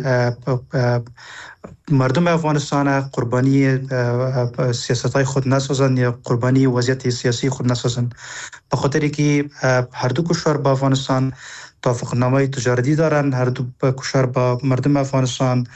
مردم افغانستان قربانی سیاست‌های خود نسازند یا قربانی وضعیت سیاسی خود نسازند. به خاطر که هر دو کشور با افغانستان توافقنامه تجارتی دارند، هر دو کشور با مردم افغانستان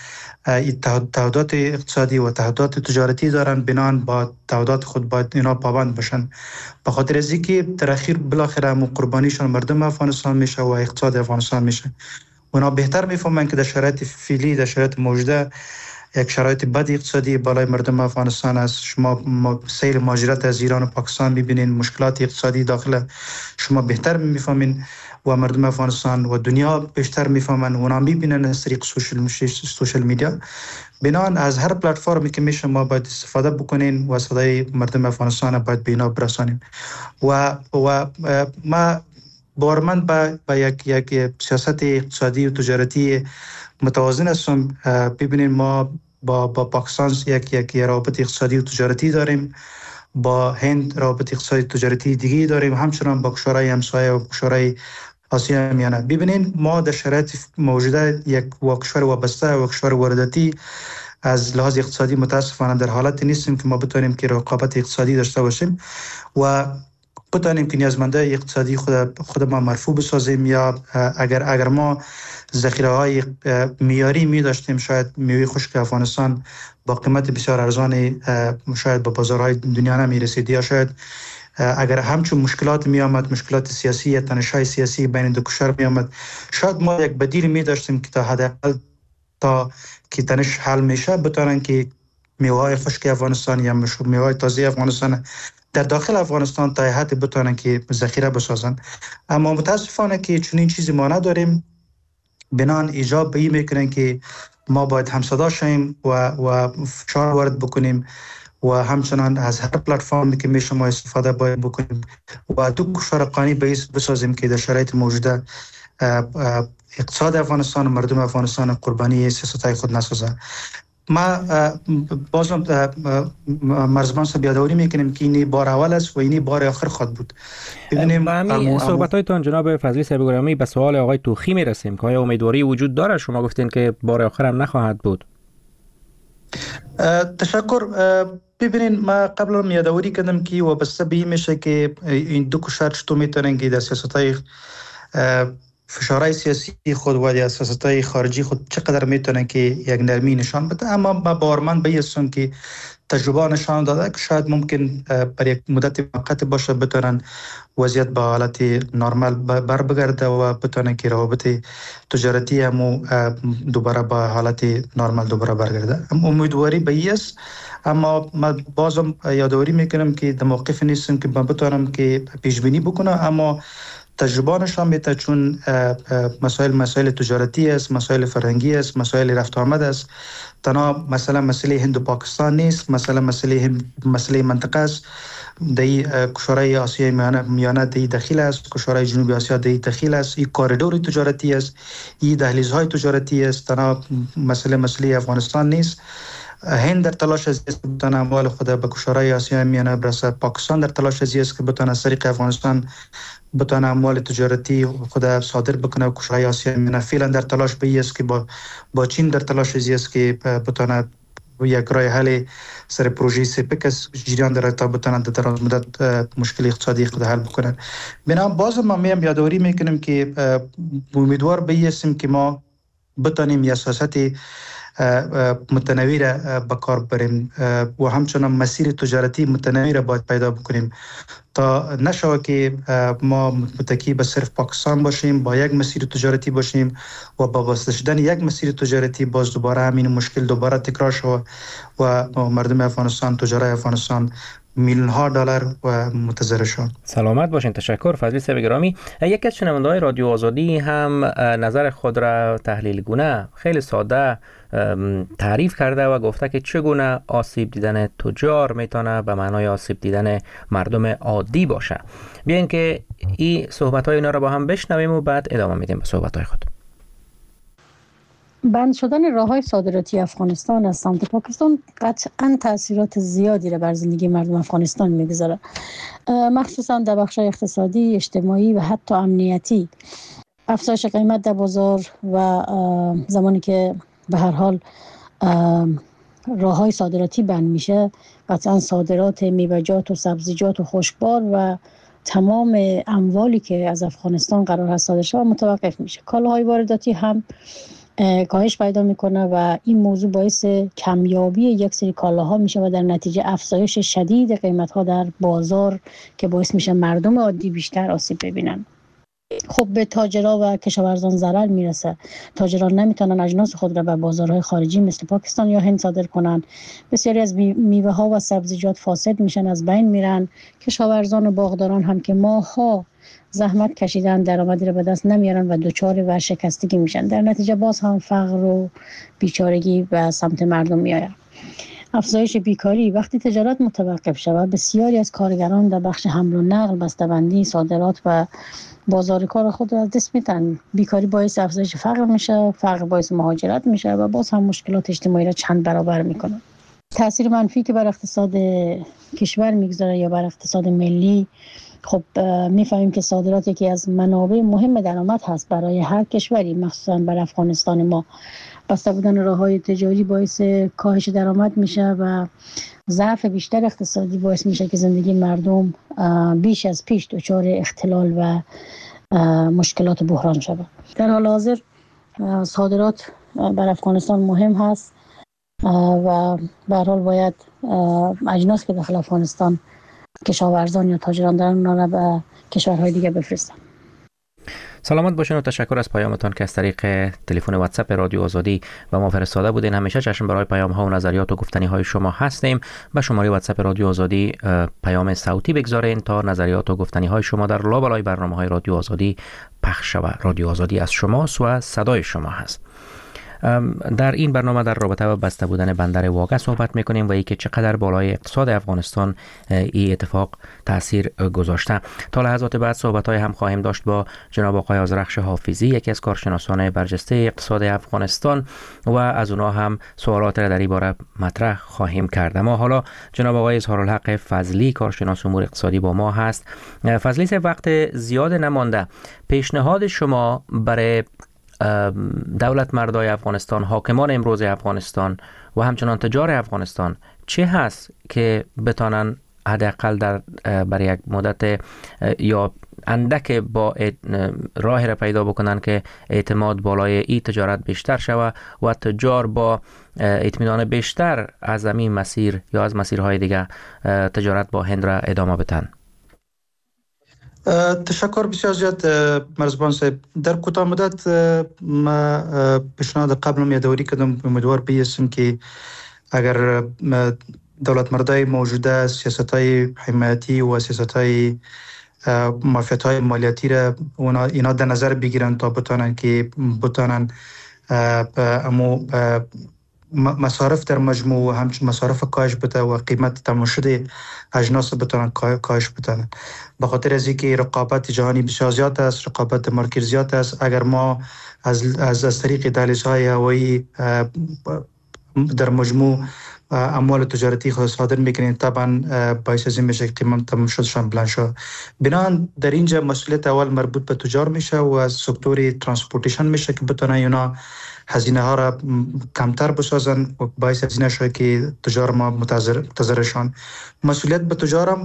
تعهدات اقتصادی و تعهدات تجارتی دارند، بنان با تعهدات خود باید اینا پابند باشند. به خاطر از اینکه در اخیر بالاخره هم قربانیشان مردم افغانستان میشه و اقتصاد افغانستان میشه. اونا بهتر میفهمن که در شرایط فعلی، در شرایط موجوده یک شرایط بد اقتصادی بالای مردم افغانستان است. شما سیر مهاجرت از ایران و پاکستان میبینین، مشکلات اقتصادی داخل شما بهتر میفهمین و مردم افغانستان و دنیا بیشتر میفهمن و اونا میبینن از طریق سوشل میدیا. بنان از هر پلتفرمی که میشه ما باید استفاده بکنین و صدای مردم افغانستان باید به اینا برسانیم و و ما باورمند به با یک یک سیاست اقتصادی و تجارتی متوازن هستم. ببینید ما با با پاکستان یک یک رابطه اقتصادی و تجارتی داریم، با هند رابطه اقتصادی تجارتی دیگه داریم، همچنان با کشورهای همسایه و کشورهای آسیا میانه. ببینید ما در شرایط موجوده یک کشور وابسته و کشور وارداتی از لحاظ اقتصادی متاسفانه در حالت نیستیم که ما بتونیم که رقابت اقتصادی داشته باشیم و بتونیم که نیازمنده اقتصادی خود خود ما مرفوع بسازیم. یا اگر اگر ما ذخیره های میاری می داشتیم، شاید میوه خشک افغانستان با قیمت بسیار ارزان شاید به بازارهای دنیا نمی رسید، یا شاید اگر همچون مشکلات می آمد، مشکلات سیاسی یا تنش‌های سیاسی بین دو کشور می آمد، شاید ما یک بدیل می داشتیم که تا حداقل تا که تنش حل میشه بتونن که میوه های خشک افغانستان یا میوه های تازه افغانستان در داخل افغانستان تا حدی بتونن که ذخیره بسازن. اما متاسفانه که چنین چیزی ما نداریم، بنان ایجاب به این میکنن که ما باید همصدا شیم و و فشار وارد بکنیم و همچنان از هر پلتفرمی که میشه ما استفاده باید بکنیم و دو کشور قانی بسازیم که در شرایط موجوده اقتصاد افغانستان و مردم افغانستان قربانی سیاست‌های خود نسازه. ما بازم مرزبان صاحب یادآوری میکنیم که این بار اول است و این بار آخر خواهد بود. ببینیم با همین صحبت‌هایتان جناب فضلی صاحب گرامی به سوال آقای توخی میرسیم که آیا امیدواری وجود داره؟ شما گفتین که بار آخر هم نخواهد بود. تشکر. ببینید ما قبلا هم یادآوری کردم که وابسته به این میشه که این دو کشور چطور میتونن که در سیاست‌های فشارهای سیاسی خود و یا سیاست‌های خارجی خود چقدر میتونن که یک نرمی نشان بده. اما ما باورمند به هستم که تجربه نشان داده که شاید ممکن برای یک مدت موقت باشه بتونن وضعیت به حالت نرمال بر بگرده و بتونن که روابط تجارتی هم دوباره به حالت نرمال دوباره برگرده. امیدواری به است، اما ما بازم یادآوری میکنم که در موقف نیستم که من بتونم که پیش بینی بکنم، اما تجربه نشان میده چون مسائل مسائل تجارتی است، مسائل فرهنگی است، مسائل رفت آمد است. تنها مثلا مسئله هند و پاکستان نیست، مثلا مسئله هند مسئله منطقه است. دی کشورهای آسیای میانه میانه دی داخل است، کشورهای جنوبی آسیا دی داخل است. این کاریدور تجارتی است، این دهلیزهای تجارتی است. تنها مسئله مسئله افغانستان نیست. هند در تلاش است که بتونه اموال خود به کشورهای آسیا میانه برسه. پاکستان در تلاش است که بتونه از طریق افغانستان بتونه اموال تجارتی خود صادر بکنه و کشورهای آسیا میانه. فعلا در تلاش به است که با با چین در تلاش است که بتونه یک راه حل سر پروژه سپکس جریان داره تا بتونه در دراز مدت مشکل اقتصادی خود حل بکنن. بنابراین باز ما میم یادآوری میکنیم که امیدوار به هستیم که ما بتونیم یا سیاست متنوع را به کار بریم و همچنان مسیر تجارتی متنوع را باید پیدا بکنیم تا نشود که ما متکی به صرف پاکستان باشیم، با یک مسیر تجارتی باشیم و با واسطه شدن یک مسیر تجارتی باز دوباره همین مشکل دوباره تکرار شود و مردم افغانستان، تجارای افغانستان میلیون ها دلار و منتظر شون. سلامت باشین. تشکر فضلی صاحب گرامی. یکی از شنونده‌های رادیو آزادی هم نظر خود را تحلیل گونه خیلی ساده تعریف کرده و گفته که چگونه آسیب دیدن تجار میتونه به معنای آسیب دیدن مردم عادی باشه. بیاین که این صحبت‌های اینا را با هم بشنویم و بعد ادامه میدیم به صحبت‌های خود. بند شدن راه‌های صادراتی افغانستان از سمت پاکستان قطعاً تاثیرات زیادی را بر زندگی مردم افغانستان می‌گذاره، مخصوصاً در بخش‌های اقتصادی، اجتماعی و حتی امنیتی. افزایش قیمت در بازار و زمانی که به هر حال راه‌های صادراتی بند میشه، قطعاً صادرات میوه‌جات و سبزیجات و خشکبار و تمام اموالی که از افغانستان قرار هست صادر شه متوقف میشه. کالاهای وارداتی هم کاهش پیدا میکنه و این موضوع باعث کمیابی یک سری کالاها میشه و در نتیجه افزایش شدید قیمت‌ها در بازار که باعث میشه مردم عادی بیشتر آسیب ببینن. خب به تاجرها و کشاورزان ضرر میرسه. تاجران نمیتونن اجناس خود را به بازارهای خارجی مثل پاکستان یا هند صادر کنن. بسیاری از میوه ها و سبزیجات فاسد میشن، از بین میرن. کشاورزان و باغداران هم که ماها زحمت کشیدن درآمدی را به دست نمیارن و دچار ورشکستگی میشن. در نتیجه باز هم فقر و بیچارگی به سمت مردم میآید. افزایش بیکاری. وقتی تجارت متوقف شود بسیاری از کارگران در بخش حمل و نقل، بسته‌بندی، صادرات و بازار کار خود را از دست میدن. بیکاری باعث افزایش فقر میشه، فقر باعث مهاجرت میشه و باز هم مشکلات اجتماعی را چند برابر میکنه. تاثیر منفی که بر اقتصاد کشور میگذاره یا بر اقتصاد ملی، خب میفهمیم که صادرات یکی از منابع مهم درآمد هست برای هر کشوری، مخصوصا برای افغانستان ما. بسته بودن راه‌های تجاری باعث کاهش درآمد میشه و ضعف بیشتر اقتصادی باعث میشه که زندگی مردم بیش از پیش دچار اختلال و مشکلات بحران شود. در حال حاضر صادرات بر افغانستان مهم هست و به هر حال باید اجناس که داخل افغانستان کشاورزان یا تاجران دارن اونا را به کشورهای دیگه بفرستن. سلامت باشین و تشکر از پیامتان که از طریق تلفن واتساپ رادیو آزادی و ما فرستاده بودین. همیشه چشم برای پیام ها و نظریات و گفتنی های شما هستیم. به شماره واتساپ رادیو آزادی پیام صوتی بگذارین تا نظریات و گفتنی های شما در لابلای برنامه های رادیو آزادی پخش شود. رادیو آزادی از شماست و صدای شما هست. در این برنامه در رابطه با بسته بودن بندر واقع صحبت میکنیم و اینکه چقدر بالای اقتصاد افغانستان این اتفاق تاثیر گذاشته. تا لحظات بعد صحبت های هم خواهیم داشت با جناب آقای آذرخش حافظی، یکی از کارشناسان برجسته اقتصاد افغانستان، و از اونا هم سوالات را در این باره مطرح خواهیم کرد. ما حالا جناب آقای اظهارالحق فضلی، کارشناس امور اقتصادی، با ما هست. فضلی صاحب، وقت زیاد نمانده، پیشنهاد شما برای دولت مردای افغانستان، حاکمان امروز افغانستان و همچنان تجار افغانستان چه هست که بتانن حداقل در برای یک مدت یا اندک با راه را پیدا بکنن که اعتماد بالای این تجارت بیشتر شود و تجار با اطمینان بیشتر از این مسیر یا از مسیرهای دیگه تجارت با هند را ادامه بدن؟ تشکر بسیار زیاد مرزبان صاحب. در کوتاه مدت ما پیشنهاد قبل هم یادآوری کردم، امیدوار بیستم که اگر دولت مردای موجوده سیاست‌های حمایتی و سیاست‌های معافیت‌های مالیاتی را اینا در نظر بگیرن تا بتانن که بتانن امو مصارف در مجموع و همچنین مصارف کاهش بده و قیمت تمام شده اجناس بتانن کاهش بدن. به خاطر از اینکه رقابت جهانی بسیار زیاد است، رقابت مارکت زیاد است، اگر ما از از, از طریق دهلیزهای هوایی در مجموع اموال تجارتی خود صادر میکنیم، طبعا باعث از این میشه که قیمت تمام شدشان بلند شد. بنابراین در اینجا مسئولیت اول مربوط به تجار میشه و از سکتور ترانسپورتیشن میشه که بتونن اینا هزینه ها را کمتر بسازن و باعث از این شد که تجار ما متضررشان. مسئولیت به تجارم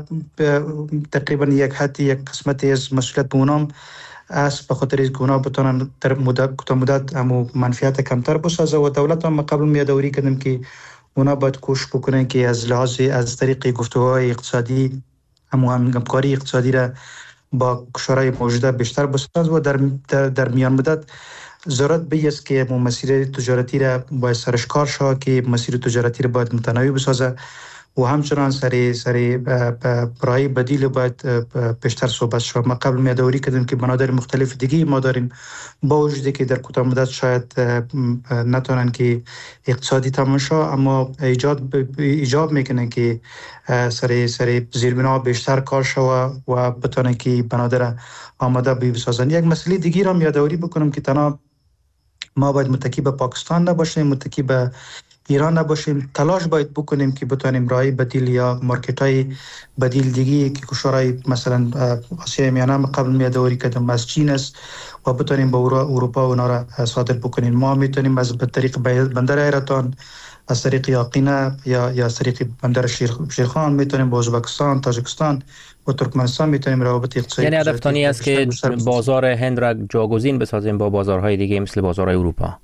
تقریبا یک حدی یک قسمتی از مسئولیت به اونام است، به خاطر اینکه اونا بتونن در مدت کوتاه مدت همو منفعت کمتر بسازه و دولت هم قبل می یادآوری کردم که اونا باید کوشش بکنن که از لحاظ از طریق گفتگوهای اقتصادی همو همکاری اقتصادی را با کشورهای موجوده بیشتر بسازه و در در, در میان مدت ضرورت به است که مسیر تجارتی را باید سرش کار شود که مسیر تجارتی را باید متنوع بسازه و همچنان سری سری برای بدیل باید بیشتر صحبت شود. ما قبل یادآوری کردیم که بنادر مختلف دیگه ما داریم، با وجودی که در کوتاه مدت شاید نتونن که اقتصادی تمام شود، اما ایجاد ایجاب میکنن که سری سری زیربنا بیشتر کار شود و بتونن که بنادر آماده بسازن. یک مسئله دیگه را یادآوری بکنم که تنها ما باید متکی به پاکستان نباشیم، متکی به ایران نباشیم، تلاش باید بکنیم که بتونیم راه بدیل یا مارکت های بدیل دیگی که کشورهای مثلا آسیای میانه قبل یادآوری کردم از چین است و بتونیم با اروپا و اونا را صادر بکنیم. ما میتونیم از طریق بندر ایران، از طریق یاقینه یا یا از طریق بندر شیرخان میتونیم با ازبکستان، تاجیکستان و ترکمنستان میتونیم روابط اقتصادی. یعنی هدف تانی است که بازار هند را جاگزین بسازیم با بازارهای دیگه مثل بازارهای اروپا.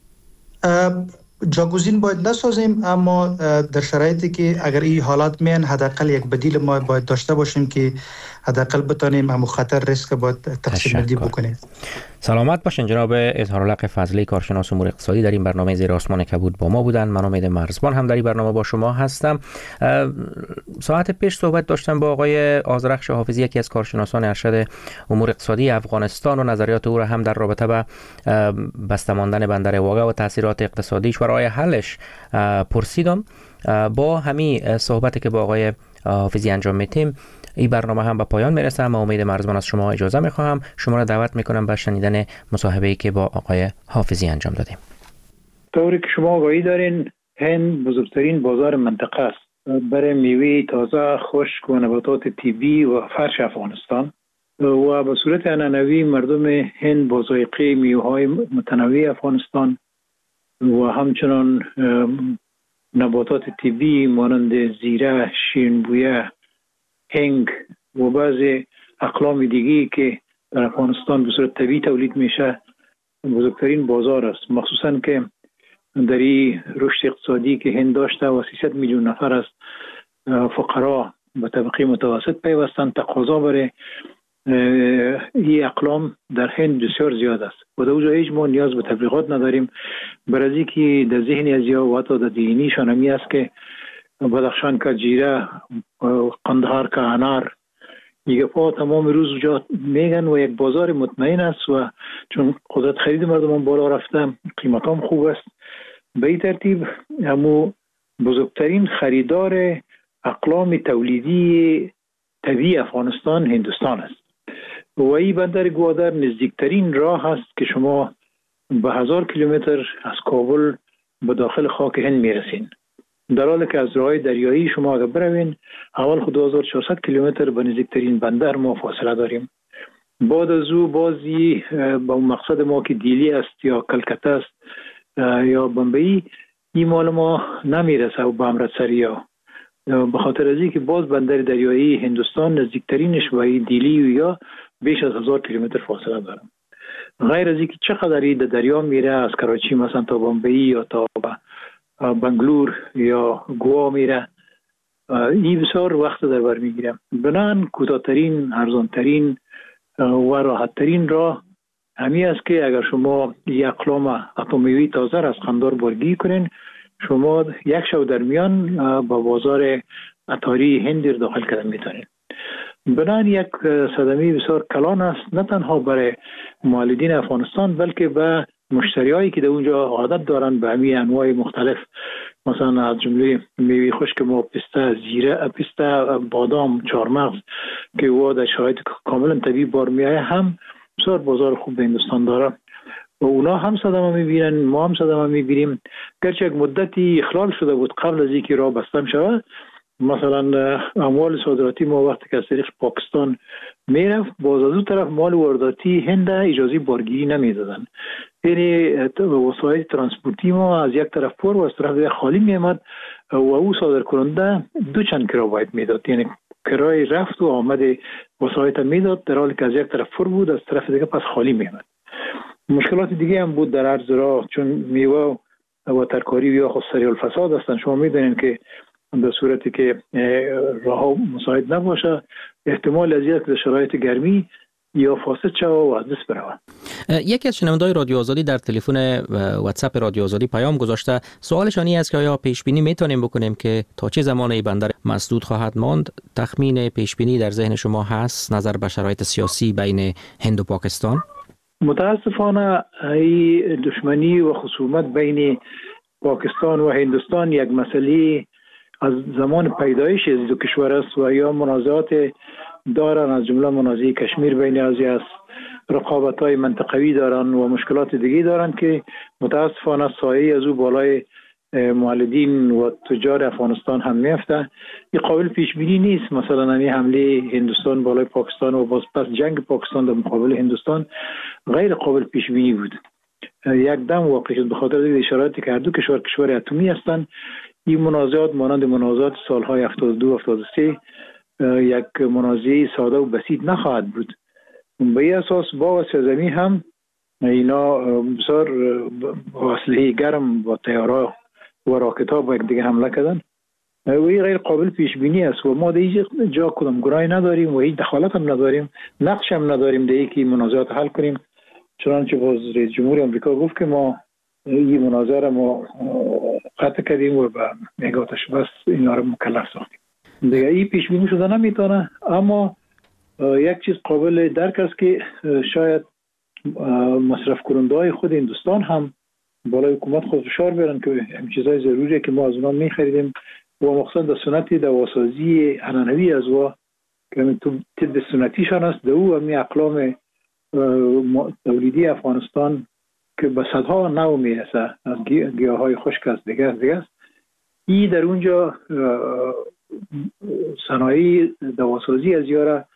جاگزین باید نسازیم، اما در شرایطی که اگر این حالات میان حداقل یک بدیل ما باید داشته باشیم که حداقل بتونیم همو خطر ریسک باید تقسیم بندی بکنیم. سلامت باشین. جناب اظهارالحق فضلی، کارشناس امور اقتصادی، در این برنامه زیر آسمان کبود با ما بودن. من امید مرزبان هم در این برنامه با شما هستم. ساعت پیش صحبت داشتم با آقای آذرخش حافظی، یکی از کارشناسان ارشد امور اقتصادی افغانستان، و نظریات او را هم در رابطه با بسته ماندن بندر واقع و تاثیرات اقتصادیش و راه حلش پرسیدم. با همین صحبتی که با آقای حافظی انجام میتیم این برنامه هم به پایان میرسه. اما امید مرزبان از شما اجازه میخواهم، شما را دعوت میکنم به شنیدن مصاحبه‌ای که با آقای حافظی انجام دادیم. طوری که شما آگاهی دارین، هند بزرگترین بازار منطقه است برای میوه تازه، خشک و نباتات طبیعی و فرش افغانستان و به صورت عنعنوی مردم هند با ذائقه میوه‌های متنوع افغانستان و همچنان نباتات طبیعی مانند زیره، شیرین‌بویه، هنگ و بعضی اقلام دیگی که در افغانستان به صورت طبیعی تولید میشه بزرگترین بازار است. مخصوصا که در این رشد اقتصادی که هند داشته و سیصد میلیون نفر از فقرا به طبقه متوسط پیوستند، تقاضا برای این اقلام در هند بسیار زیاد است و در اونجا هیچ ما نیاز به تبلیغات نداریم، برای که در ذهن ازیا و حتی در دینیشان همی است که بدخشان کا جیره، قندهار کا انار ایگپا تمام روز جا میگن و یک بازار مطمئن است و چون قدرت خرید مردم بالا رفته، قیمت هم خوب است. به این ترتیب همو بزرگترین خریدار اقلام تولیدی طبیعی افغانستان هندوستان است و این بندر گوادر نزدیکترین راه است که شما به هزار کیلومتر از کابل به داخل خاک هند میرسین، در حالی که از راههای دریایی شما اگر بروین اول خود دو هزار و چهارصد کیلومتر به نزدیکترین بندر ما فاصله داریم. بعد از او بازی با مقصد ما که دیلی است یا کلکته است یا بمبئی، این مال ما نمیرسه و به امرتسری ها، به خاطر از اینکه باز بندر دریایی هندوستان نزدیکترینش با دیلی یا بیش از هزار کیلومتر فاصله دارم. غیر از اینکه چقدر این دریا میره، از کراچی مثلا تا بمبئی یا تا بنگلور یا گوا میره، این بسیار وقت در بر میگیره. بنان کوتاه‌ترین، ارزان‌ترین و راحت‌ترین راه همین است که اگر شما یک اقلام اتمیوی تازه از قندار بارگیری کنین، شما یک شب در میان با بازار اتاری هند داخل کردن میتونید. بنان یک صدمه بسیار کلان است، نه تنها برای مولدین افغانستان بلکه به مشتریایی که در اونجا عادت دارن به همین انواع مختلف، مثلا از جمله میوه خشک ما، پسته، زیره، پسته، بادام، چهارمغز که او در شرایط کاملا طبیعی بار میایه، هم بسیار بازار خوب به هندوستان داره و اونا هم صدمه میبینن، ما هم صدمه میبینیم. گرچه یک مدتی اخلال شده بود قبل از اینکه راه بسته شود، مثلا اموال صادراتی ما وقتی که از طریق پاکستان میرفت، باز از اون طرف مال وارداتی هند اجازه بارگیری نمیدادن، یعنی وسایل ترانسپورتی ما از یک طرف پر و از طرف خالی میامد و او صادر کننده دو چند کرا باید میداد، یعنی کرای رفت و آمد وسایل میداد در حالی که از یک طرف پر بود، از طرف دیگه پس خالی میامد. مشکلات دیگه هم بود در عرض راه، چون میوه و ترکاری یا خود سریع الفساد هستند. شما میدونید که در صورتی که راه مساعد نباشه، احتمال از یک شرایط گرمی یا فاسد شود و از دست برود. یکی از شنونده‌های رادیو آزادی در تلفن واتساپ رادیو آزادی پیام گذاشته. سوالشان این است که آیا پیش بینی میتونیم بکنیم که تا چه زمانی بندر مسدود خواهد ماند؟ تخمین پیش بینی در ذهن شما هست نظر به شرایط سیاسی بین هند و پاکستان؟ متاسفانه این دشمنی و خصومت بین پاکستان و هندوستان یک مسئله از زمان پیدایش از دو کشور است و یا منازعات دارن، از جمله منازعه کشمیر بین ازی است، رقابت‌های منطقوی دارن و مشکلات دیگه دارن که متاسفانه سایه از او بالای مولدین و تجار افغانستان هم میفته. این قابل پیش بینی نیست. مثلا این حمله هندوستان بالای پاکستان و باز پس جنگ پاکستان در مقابل هندوستان غیر قابل پیش بینی بود، یک دم واقع شد به خاطر اینکه شرایطی که هر دو کشور کشور اتمی هستند. این منازعات مانند منازعات سالهای هفتاد و دو هفتاد و سه یک منازعه ساده و بسیط نخواهد بود. به این اساس با سرزمین هم اینا بسیار اسلحه گرم با طیاره و راکت ها با یک دیگه حمله کردن و این غیر قابل پیش بینی است و ما در هیچ جا کدام گرایی نداریم و هیچ دخالت هم نداریم، نقش هم نداریم در اینکه منازعات حل کنیم. چنانچه باز رئیس جمهور آمریکا گفت که ما این مناظره ما قطع کردیم و به نگاتش بس اینا رو مکلف ساختیم. دیگه این پیش بینی شده نمیتونه، اما یک چیز قابل درک است که شاید مصرف کننده های خود هندوستان هم بالای حکومت خود فشار بیارن که این چیزای ضروریه که ما از اونها میخریدیم و مقصد در سنت دواسازی عنعنوی از و که طب سنتی شان است، دو همی اقلام تولیدی افغانستان که به صدها نو میرسه از گیاه های خشک از دیگه از دیگه است. این در اونجا صنایع دواسازی از یاره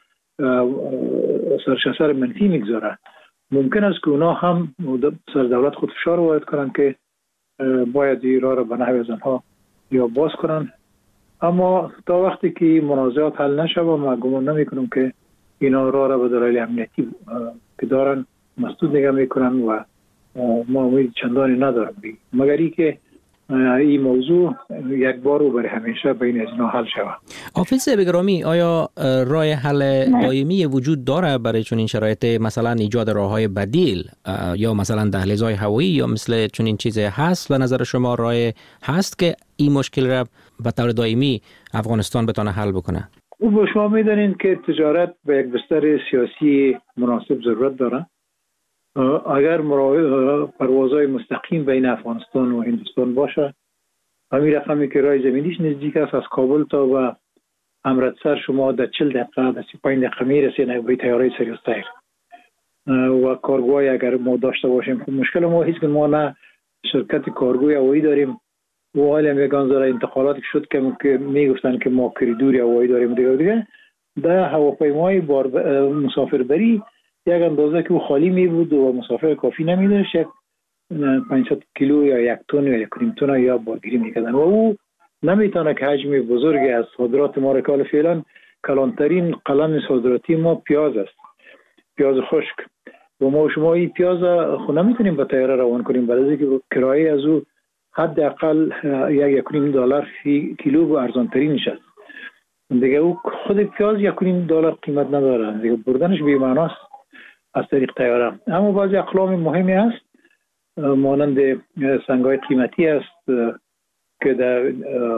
سرشسر منفی میگذاره. ممکن است که اونا هم سر دولت خود فشار وارد کنن که باید این راه را به نحو از آنها یا باز کنن، اما تا وقتی که منازعات حل نشه و ما گمان نمی کنم که اینا راه را به دلایل امنیتی که دارن مسدود نگه میکنن و ما امید چندانی ندارم بی مگر ای که این موضوع یک بار و برای همیشه بین از اینا حل شود. آفیس بگرامی، آیا راه حل دائمی وجود داره برای چون این شرایط، مثلا ایجاد راههای بدیل یا مثلا دهلیزهای هوایی یا مثل چون این چیز هست؟ و نظر شما راه هست که این مشکل را به طور دائمی افغانستان بتونه حل بکنه؟ او با شما میدانید که تجارت به یک بستر سیاسی مناسب ضرورت داره. اگر پروازهای مستقیم بین افغانستان و هندوستان باشه، همین رقمی که راه زمینیش نزدیک است، از کابل تا و امرتسر شما در چهل دقیقه در سی و پنج دقیقه میرسید با طیاره سریوس تایر. و کارگوهای اگر ما داشته باشیم، خب مشکل ما هیچ که ما نه شرکت کارگوی هوایی داریم و حالی هم یکان ذره انتقالاتی شد که میگفتن که ما کریدوری هوایی داریم دیگه دیگه در هواپیمای بار مسافربری یک اندازه که خالی می بود و مسافر کافی نمیداشت، یک پانصد کیلو یا یک تن یا یک نیم تن یا بارگیری میکردن و او نمیتونه که حجم بزرگی از صادرات ما را که فعلا کلانترین قلم صادراتی ما پیاز است، پیاز خشک. و ما شما این پیاز خود نمیتونیم با طیاره روان کنیم، برای اینکه کرایه از او حداقل یک یک نیم دلار فی کیلو و ارزان ترین نشست دیگه. او خود پیاز یک نیم دلار قیمت نداره دیگه، بردنش بی معناست از طریق طیاره. اما بعضی اقلام مهمی است مانند سنگ‌های قیمتی است که در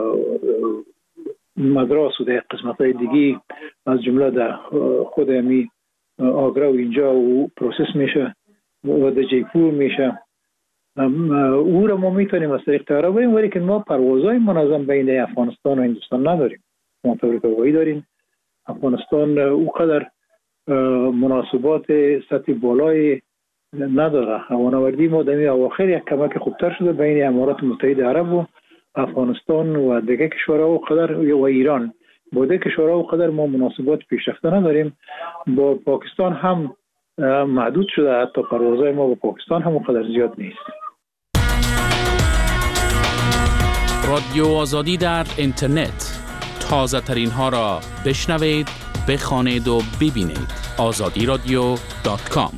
مدراس و در قسمت‌های دیگی از جمله در خود امی آگرا و اینجا و پروسس میشه و در جیپور میشه، او را ما میتونیم از طریق طیاره بریم، ولی که ما پروازهای منظم بین افغانستان و هندوستان نداریم. ما تفریق هوایی داریم. افغانستان او قدر مناسبات سطح بالای نداره. هوانوردی ما در اواخر یک کمک خوبتر شده بین امارات متحده عرب و افغانستان و دیگه کشورها و قدر و ایران. با دیگه کشورها و قدر ما مناسبات پیشرفته نداریم. با پاکستان هم محدود شده، حتی پروازهای ما با پاکستان هم قدر زیاد نیست. رادیو آزادی در اینترنت، تازه ترین ها را بشنوید، بخوانید و ببینید. آزادی رادیو دات کام.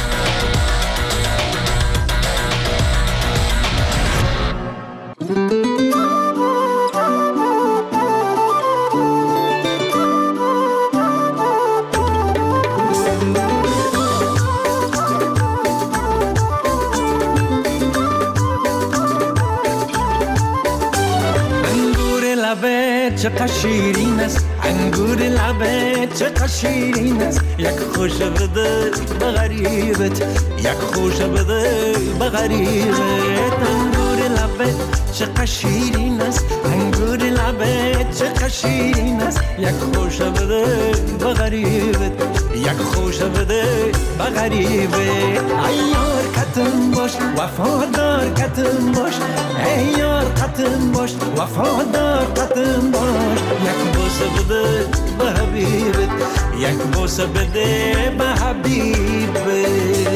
چقدر شیرین است انگور لبه، چقدر شیرین است یک خوش بده به غریبت، یک خوش بده به غریبت. انگور لبه چقدر شیرین است انگور لبه، چقدر شیرین است یک خوش بده به غریبت، یک خوش بده به غریبت. ایار کتم باش وفادار کتم باش، ایار کتم باش وفادار کتم باش. یک بوسه بده به حبیبت، یک بوسه بده به حبیبت.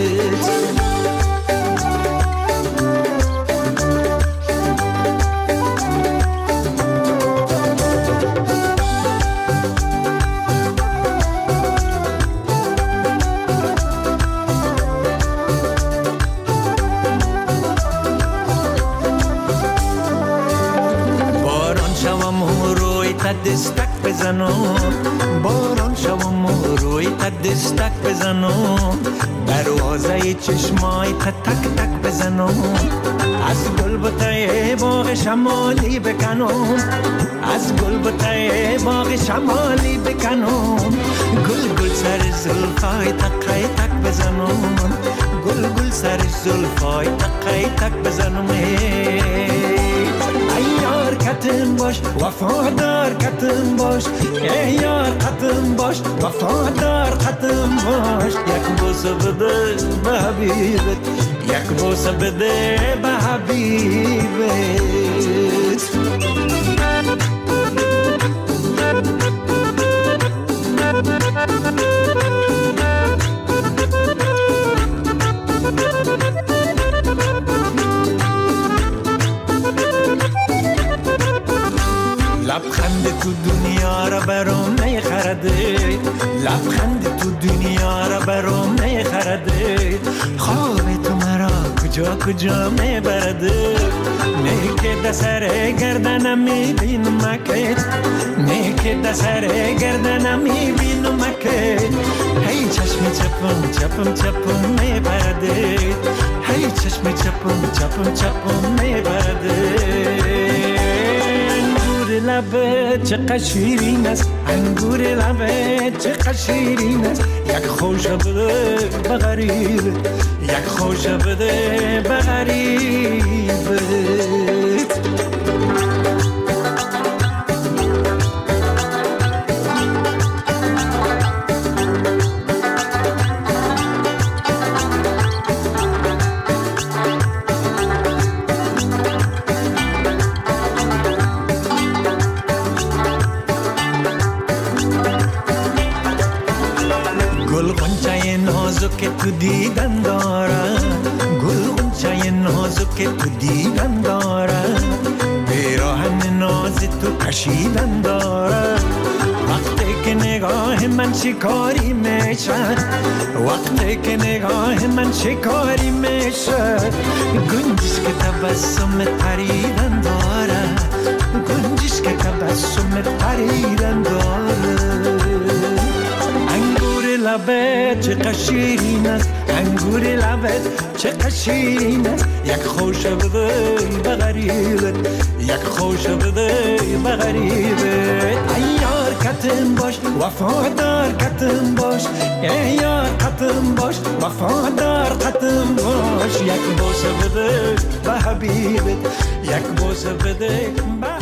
دستک بزنم باران شوم و روی تا دستک بزنم، دروازه چشمای تا تک تک بزنم. از گل بوته باغ شمالی بکنم، از گل بوته باغ شمالی بکنم. گل گل سر زلفای تقای تک بزنم، گل گل سر زلفای تقای تک بزنم. ایار کتم باش وفادار کتم باش، ایار کتم باش وفادار کتم باش. یک بوسه بده به حبیبت، یک بوسه بده به حبیبت. لبخند تو دنیا را برام میخرده، لبخند تو دنیا را برام میخرده. خواب تو مرا کجا کجا میبرده، نه که دسر گردنم میبینم که، نه که دسر گردنم میبینم که. هی چشم چپم چپم چپم میبرده، هی چشم چپم چپم چپم میبرده. لبت چقدر شیرین است انگور لبت چقدر شیرین است یک خوش بده به غریب یک خوش بده به غریب که تو دیدن دارم گل غنچه نازو که تو دیدن دارم پیراهن ناز تو کشیدن دارم وقتی که نگاه من شکاری میشه وقتی که نگاه من شکاری میشه گنجش که تبسم پریدن داره گنجش که تبسم پریدن داره لبت چقدر شیرین است انگور لبت چقدر شیرین است یک خوش بده به غریبت یک خوش بده به غریبت ای یار کتم باش وفادار کتم باش ای یار کتم باش وفادار کتم باش یک بوسه بده به حبیبت یک بوسه بده به